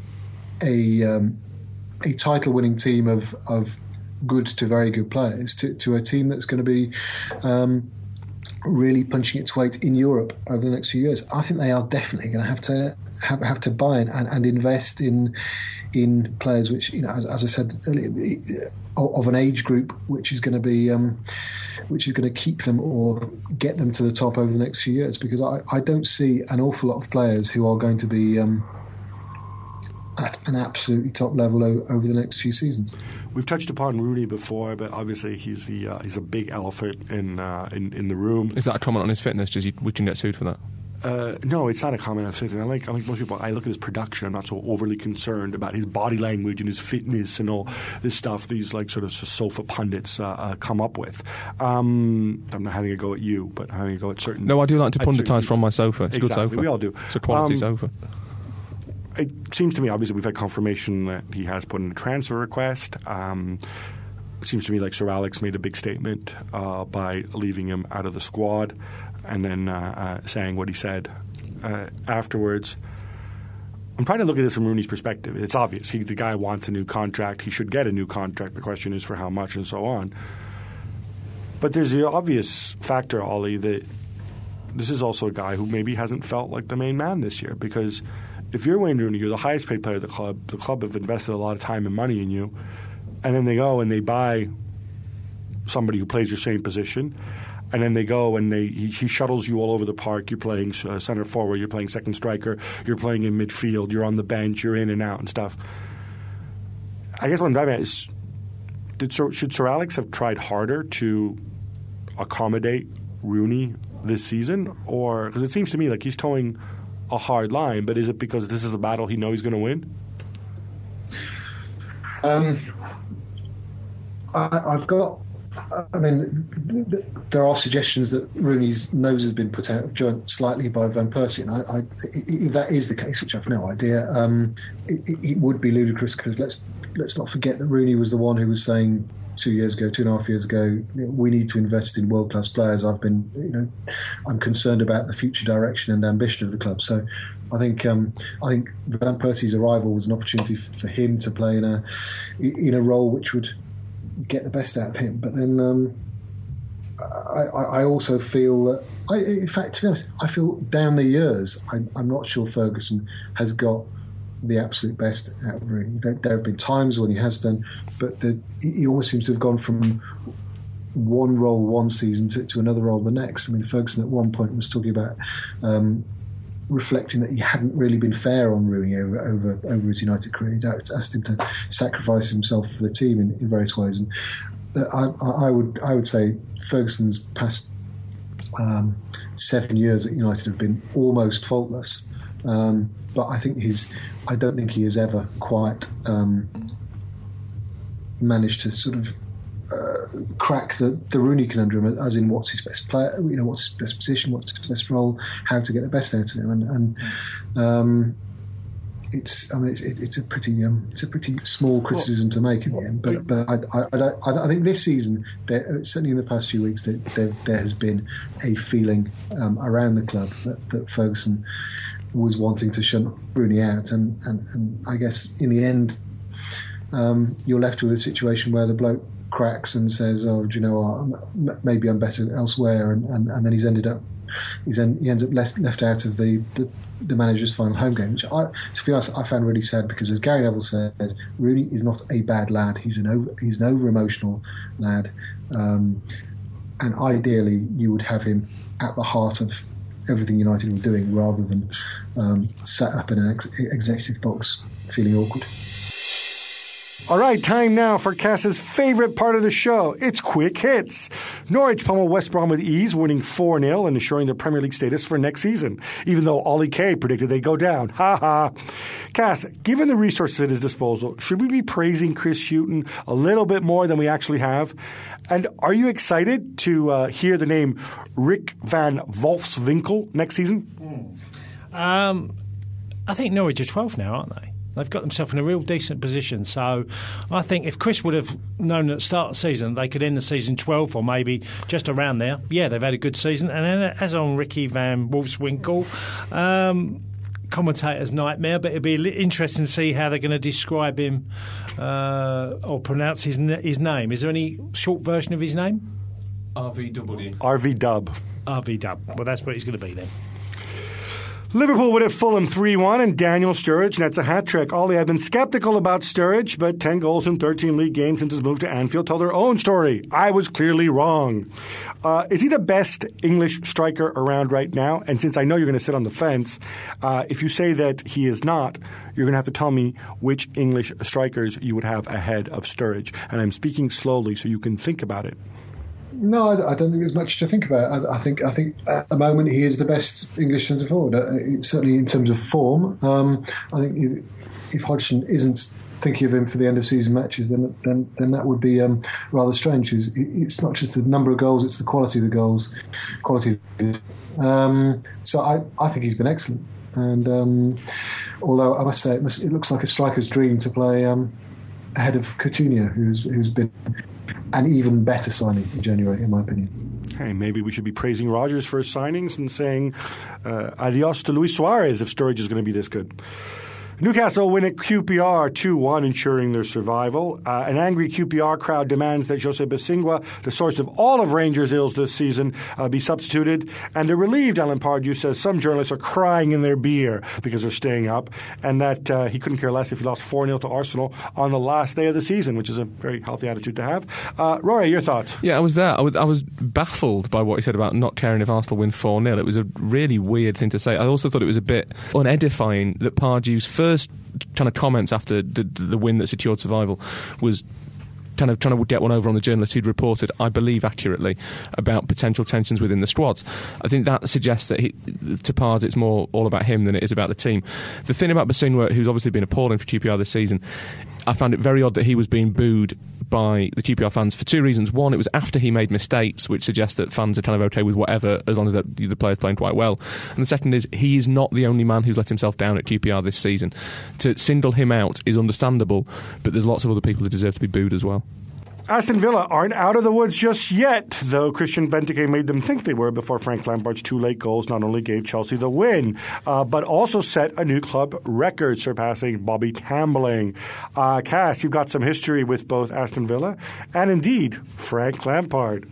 [SPEAKER 6] a um, a title-winning team of of good to very good players to, to a team that's going to be um, really punching its weight in Europe over the next few years. I think they are definitely going to have to have, have to buy and, and invest in in players which, you know, as, as I said earlier, of an age group which is going to be um, which is going to keep them or get them to the top over the next few years, because I, I don't see an awful lot of players who are going to be um, at an absolutely top level o- over the next few seasons.
[SPEAKER 5] We've touched upon Rooney before, but obviously he's the uh, he's a big elephant in, uh, in in the room.
[SPEAKER 8] Is that a comment on his fitness? Does he we can get sued for that?
[SPEAKER 5] Uh, no, it's not a comment on fitness. I like, I like most people. I look at his production. I'm not so overly concerned about his body language and his fitness and all this stuff these like sort of sofa pundits uh, uh, come up with. Um, I'm not having a go at you, but having a go at certain.
[SPEAKER 8] No, I do like to punditise from my sofa. It's
[SPEAKER 5] exactly,
[SPEAKER 8] a good sofa.
[SPEAKER 5] We all do.
[SPEAKER 8] It's a quality
[SPEAKER 5] um,
[SPEAKER 8] sofa.
[SPEAKER 5] It seems to me, obviously, we've had confirmation that he has put in a transfer request. Um, it seems to me like Sir Alex made a big statement uh, by leaving him out of the squad and then uh, uh, saying what he said uh, afterwards. I'm trying to look at this from Rooney's perspective. It's obvious. He, the guy wants a new contract. He should get a new contract. The question is for how much and so on. But there's the obvious factor, Ollie, that this is also a guy who maybe hasn't felt like the main man this year, because if you're Wayne Rooney, you're the highest paid player of the club. The club have invested a lot of time and money in you. And then they go and they buy somebody who plays your same position. And then they go and they he, he shuttles you all over the park. You're playing uh, center forward. You're playing second striker. You're playing in midfield. You're on the bench. You're in and out and stuff. I guess what I'm driving at is, did Sir, should Sir Alex have tried harder to accommodate Rooney this season? Or because it seems to me like he's towing a hard line, but is it because this is a battle he knows he's going to win?
[SPEAKER 6] Um, I, I've got. I mean, there are suggestions that Rooney's nose has been put out of joint slightly by Van Persie, and I, I, if that is the case, which I've no idea, um, it, it would be ludicrous, because let's let's not forget that Rooney was the one who was saying two years ago, two and a half years ago, you know, we need to invest in world class players. I've been, you know, I'm concerned about the future direction and ambition of the club. So, I think um, I think Van Persie's arrival was an opportunity f- for him to play in a in a role which would get the best out of him. But then um, I, I also feel that, I, in fact, to be honest, I feel down the years, I, I'm not sure Ferguson has got the absolute best out of Rooney. There, there have been times when he has done, but the, he almost seems to have gone from one role one season to, to another role the next. I mean, Ferguson at one point was talking about um, reflecting that he hadn't really been fair on Rooney over over, over his United career. He'd asked him to sacrifice himself for the team in, in various ways. And I, I would I would say Ferguson's past um, seven years at United have been almost faultless. Um, but I think he's I don't think he has ever quite um, managed to sort of Uh, crack the, the Rooney conundrum, as in what's his best player, you know, what's his best position, what's his best role, how to get the best out of him, and, and um, it's I mean it's it, it's a pretty um, it's a pretty small criticism to make in the end, but but I I, I, don't, I, I think this season, there, certainly in the past few weeks, there there, there has been a feeling um, around the club that, that Ferguson was wanting to shunt Rooney out, and, and, and I guess in the end, um, you're left with a situation where the bloke cracks and says, "Oh, do you know what? Maybe I'm better elsewhere," and, and, and then he's ended up he's en- he ends up left left out of the, the, the manager's final home game, which I, to be honest, I found really sad, because as Gary Neville says, Rooney is not a bad lad. He's an over he's an over emotional lad, um, and ideally you would have him at the heart of everything United were doing, rather than um, sat up in an ex- executive box feeling awkward.
[SPEAKER 5] All right, time now for Cass's favorite part of the show. It's Quick Hits. Norwich pummeled West Brom with ease, winning four nil and ensuring their Premier League status for next season, even though Ollie K predicted they'd go down. Ha ha. Cass, given the resources at his disposal, should we be praising Chris Hughton a little bit more than we actually have? And are you excited to uh, hear the name Rick van Wolfswinkel next season?
[SPEAKER 7] Mm. Um, I think Norwich are twelfth now, aren't they? They've got themselves in a real decent position. So I think if Chris would have known at the start of the season they could end the season twelfth or maybe just around there, yeah, they've had a good season. And then as on Ricky van Wolfswinkel, um, commentator's nightmare, but it'd be interesting to see how they're going to describe him uh, or pronounce his his name. Is there any short version of his name?
[SPEAKER 8] R V W.
[SPEAKER 5] R V Dub.
[SPEAKER 7] R V Dub. Well, that's what he's going to be then.
[SPEAKER 5] Liverpool would have Fulham three one, and Daniel Sturridge nets a hat-trick. Ollie, I've been skeptical about Sturridge, but ten goals in thirteen league games since his move to Anfield tell their own story. I was clearly wrong. Uh, is he the best English striker around right now? And since I know you're going to sit on the fence, uh, if you say that he is not, you're going to have to tell me which English strikers you would have ahead of Sturridge. And I'm speaking slowly so you can think about it.
[SPEAKER 6] No, I, I don't think there's much to think about. I, I think I think at the moment he is the best English centre forward, uh, certainly in terms of form. Um, I think if, if Hodgson isn't thinking of him for the end of season matches, then then then that would be um, rather strange. It's, it's not just the number of goals; it's the quality of the goals, quality. Of um, so I, I think he's been excellent. And um, although I must say it, must, it looks like a striker's dream to play um, ahead of Coutinho, who's who's been an even better signing in January, in my opinion.
[SPEAKER 5] Hey, maybe we should be praising Rodgers for his signings and saying uh, adios to Luis Suarez if Sturridge is going to be this good. Newcastle win at Q P R two one, ensuring their survival. Uh, an angry Q P R crowd demands that Jose Bosingwa, the source of all of Rangers' ills this season, uh, be substituted. And a relieved Alan Pardew says some journalists are crying in their beer because they're staying up, and that uh, he couldn't care less if he lost four nil to Arsenal on the last day of the season, which is a very healthy attitude to have. Uh, Rory, your thoughts?
[SPEAKER 8] Yeah, I was there. I was, I was baffled by what he said about not caring if Arsenal win four nil. It was a really weird thing to say. I also thought it was a bit unedifying that Pardew's first kind of comments after the, the win that secured survival was kind of trying to get one over on the journalist who'd reported, I believe accurately, about potential tensions within the squads. I think that suggests that he, to Pards it's more all about him than it is about the team. The thing about Bosingwa, who's obviously been appalling for Q P R this season, I found it very odd that he was being booed by the Q P R fans for two reasons. One, it was after he made mistakes, which suggests that fans are kind of okay with whatever as long as the, the player's playing quite well. And the second is he is not the only man who's let himself down at Q P R this season. To single him out is understandable, but there's lots of other people who deserve to be booed as well.
[SPEAKER 5] Aston Villa aren't out of the woods just yet, though Christian Benteke made them think they were before Frank Lampard's two late goals not only gave Chelsea the win, uh, but also set a new club record, surpassing Bobby Tambling. Uh, Cass, you've got some history with both Aston Villa and, indeed, Frank Lampard.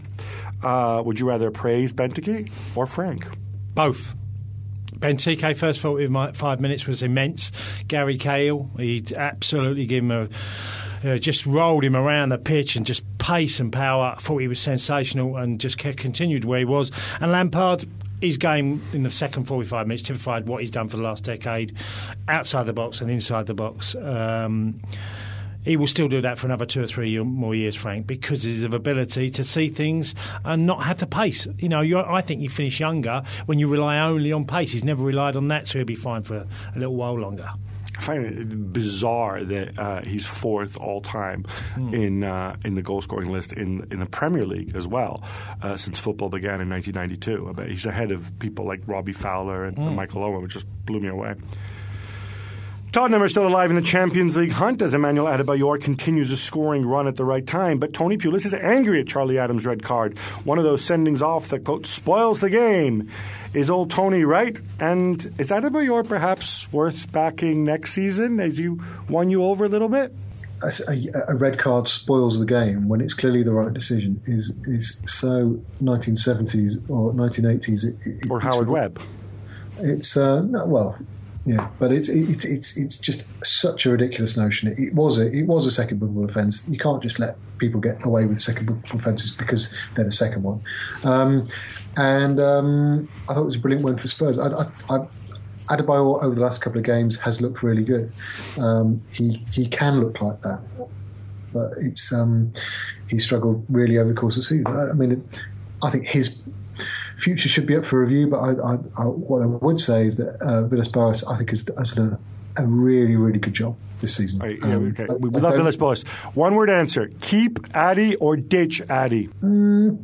[SPEAKER 5] Uh, would you rather praise Benteke or Frank?
[SPEAKER 7] Both. Benteke, first forty-five minutes was immense. Gary Cahill, he'd absolutely give him a... Uh, just rolled him around the pitch and just pace and power. I thought he was sensational and just continued where he was. And Lampard, his game in the second forty-five minutes typified what he's done for the last decade, outside the box and inside the box. Um, he will still do that for another two or three more years, Frank, because of his ability to see things and not have to pace. You know, you're, I think you finish younger when you rely only on pace. He's never relied on that, so he'll be fine for a little while longer.
[SPEAKER 5] I find it bizarre that uh, he's fourth all time mm. in uh, in the goal scoring list in in the Premier League as well uh, since football began in nineteen ninety-two. I bet he's ahead of people like Robbie Fowler and, mm. and Michael Owen, which just blew me away. Tottenham are still alive in the Champions League hunt as Emmanuel Adebayor continues a scoring run at the right time. But Tony Pulis is angry at Charlie Adams' red card. One of those sendings off that, quote, spoils the game. Is old Tony right? And is Adebayor perhaps worth backing next season? Has he won you over a little bit?
[SPEAKER 6] A, a red card spoils the game when it's clearly the right decision is is so nineteen seventies or nineteen eighties. It, it,
[SPEAKER 5] or Howard Webb.
[SPEAKER 6] It's, uh, no, well... Yeah, but it's it's it's it's just such a ridiculous notion. It, it was a it was a second bookable offence. You can't just let people get away with second bookable offences because they're the second one. Um, and um, I thought it was a brilliant win for Spurs. I, I, I, Adebayor over the last couple of games has looked really good. Um, he he can look like that, but it's um, he struggled really over the course of the season. I, I mean, it, I think his future should be up for review, but I, I, I, what I would say is that uh, Villas-Boas, I think, has, has done a, a really, really good job this season.
[SPEAKER 5] Right, yeah, um, okay. We love Villas-Boas. One word answer: keep Addy or ditch Addy?
[SPEAKER 6] Mm,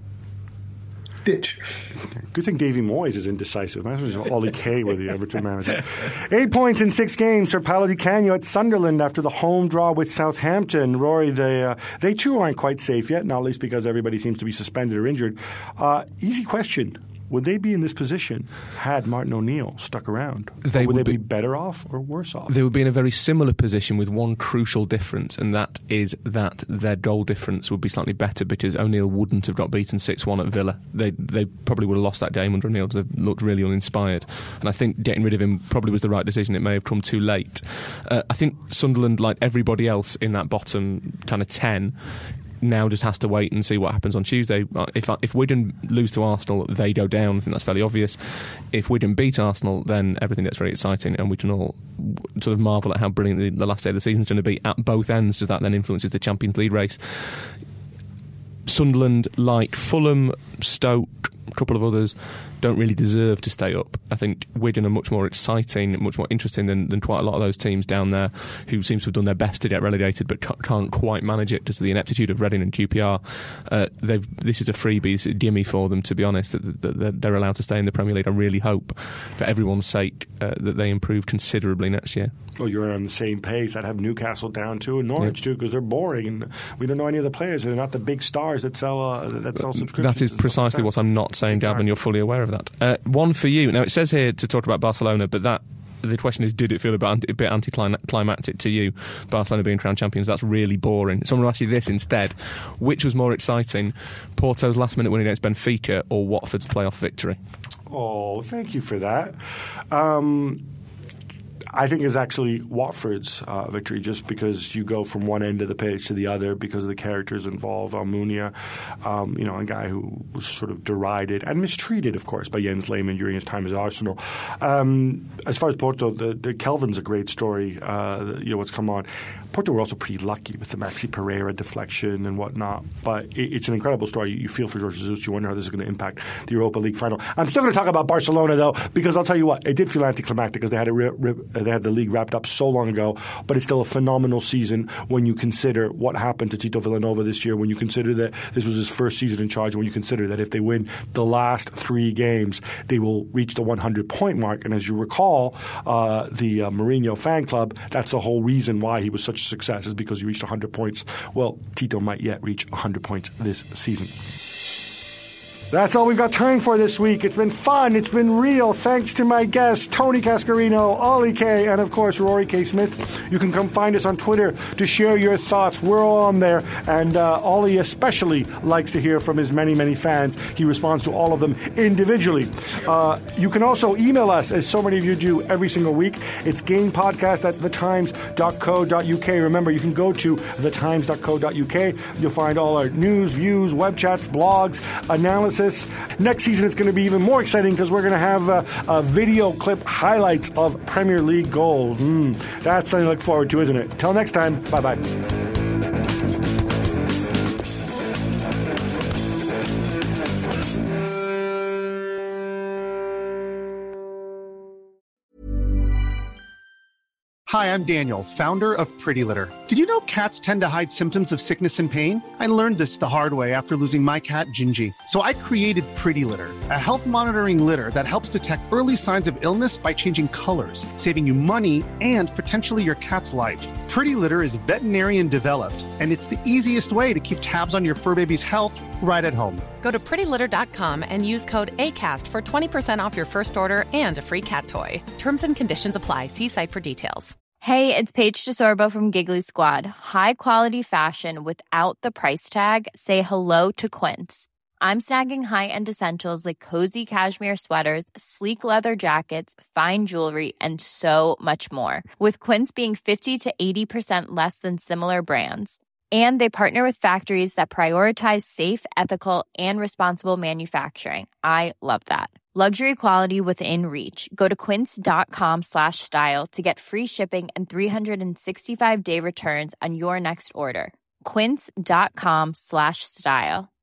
[SPEAKER 6] ditch.
[SPEAKER 5] Good thing Davy Moyes is indecisive. Imagine Ollie Kay were the Everton manager. Eight points in six games for Paolo Di Canio at Sunderland after the home draw with Southampton. Rory, they uh, they too aren't quite safe yet, not least because everybody seems to be suspended or injured. Uh, easy question. Would they be in this position had Martin O'Neill stuck around? They would, would they be, be better off or worse off?
[SPEAKER 8] They would be in a very similar position with one crucial difference, and that is that their goal difference would be slightly better because O'Neill wouldn't have got beaten six one at Villa. They they probably would have lost that game under O'Neill because they looked really uninspired. And I think getting rid of him probably was the right decision. It may have come too late. Uh, I think Sunderland, like everybody else in that bottom kind of ten, now just has to wait and see what happens on Tuesday. If if Wigan lose to Arsenal, they go down. I think that's fairly obvious. If Wigan beat Arsenal, then everything gets very exciting, and we can all sort of marvel at how brilliant the, the last day of the season is going to be at both ends, because that then influences the Champions League race. Sunderland, like Fulham, Stoke, a couple of others, don't really deserve to stay up. I think Wigan are much more exciting, much more interesting than, than quite a lot of those teams down there who seem to have done their best to get relegated but can't quite manage it because of the ineptitude of Reading and Q P R. Uh, they've, this is a freebie, this is a gimme for them, to be honest, that, that they're allowed to stay in the Premier League. I really hope, for everyone's sake, uh, that they improve considerably next year.
[SPEAKER 5] Well, you're on the same pace. I'd have Newcastle down too, and Norwich yeah. too, because they're boring and we don't know any of the players. They're not the big stars that sell uh, that sell subscriptions.
[SPEAKER 8] That is precisely what I'm not saying, Gab, and you're fully aware of that. Uh, one for you. Now, it says here to talk about Barcelona, but that the question is, did it feel a bit, anti, a bit anticlimactic to you, Barcelona being crowned champions? That's really boring. So I'm going to ask you this instead. Which was more exciting, Porto's last-minute win against Benfica or Watford's playoff victory?
[SPEAKER 5] Oh, thank you for that. Um... I think is actually Watford's uh, victory, just because you go from one end of the page to the other because of the characters involved. Almunia, um, you know, a guy who was sort of derided and mistreated, of course, by Jens Lehmann during his time at Arsenal. Um, as far as Porto, the, the Kelvin's a great story. Uh, you know what's come on. Porto were also pretty lucky with the Maxi Pereira deflection and whatnot, but it, it's an incredible story. You feel for Jorge Jesus. You wonder how this is going to impact the Europa League final. I'm still going to talk about Barcelona though, because I'll tell you what, it did feel anticlimactic because they had a re- re- they had the league wrapped up so long ago, but it's still a phenomenal season when you consider what happened to Tito Villanova this year, when you consider that this was his first season in charge, when you consider that if they win the last three games, they will reach the one hundred point mark. And as you recall, uh, the uh, Mourinho fan club, that's the whole reason why he was such a success, is because he reached one hundred points. Well, Tito might yet reach one hundred points this season. That's all we've got time for this week. It's been fun. It's been real. Thanks to my guests, Tony Cascarino, Ollie Kay, and, of course, Rory K. Smith. You can come find us on Twitter to share your thoughts. We're all on there. And uh, Ollie especially likes to hear from his many, many fans. He responds to all of them individually. Uh, you can also email us, as so many of you do every single week. It's gamepodcast at the times dot co dot uk. Remember, you can go to the times dot co dot uk. You'll find all our news, views, web chats, blogs, analysis. Next season it's going to be even more exciting because we're going to have a, a video clip highlights of Premier League goals. Mm, that's something to look forward to, isn't it? Till next time, bye-bye.
[SPEAKER 11] Hi, I'm Daniel, founder of Pretty Litter. Did you know cats tend to hide symptoms of sickness and pain? I learned this the hard way after losing my cat, Gingy. So I created Pretty Litter, a health monitoring litter that helps detect early signs of illness by changing colors, saving you money and potentially your cat's life. Pretty Litter is veterinarian developed, and it's the easiest way to keep tabs on your fur baby's health right at home.
[SPEAKER 12] Go to pretty litter dot com and use code ACAST for twenty percent off your first order and a free cat toy. Terms and conditions apply. See site for details.
[SPEAKER 13] Hey, it's Paige DeSorbo from Giggly Squad. High quality fashion without the price tag. Say hello to Quince. I'm snagging high-end essentials like cozy cashmere sweaters, sleek leather jackets, fine jewelry, and so much more. With Quince being fifty to eighty percent less than similar brands. And they partner with factories that prioritize safe, ethical, and responsible manufacturing. I love that. Luxury quality within reach. Go to quince.com slash style to get free shipping and three sixty-five day returns on your next order. Quince.com slash style.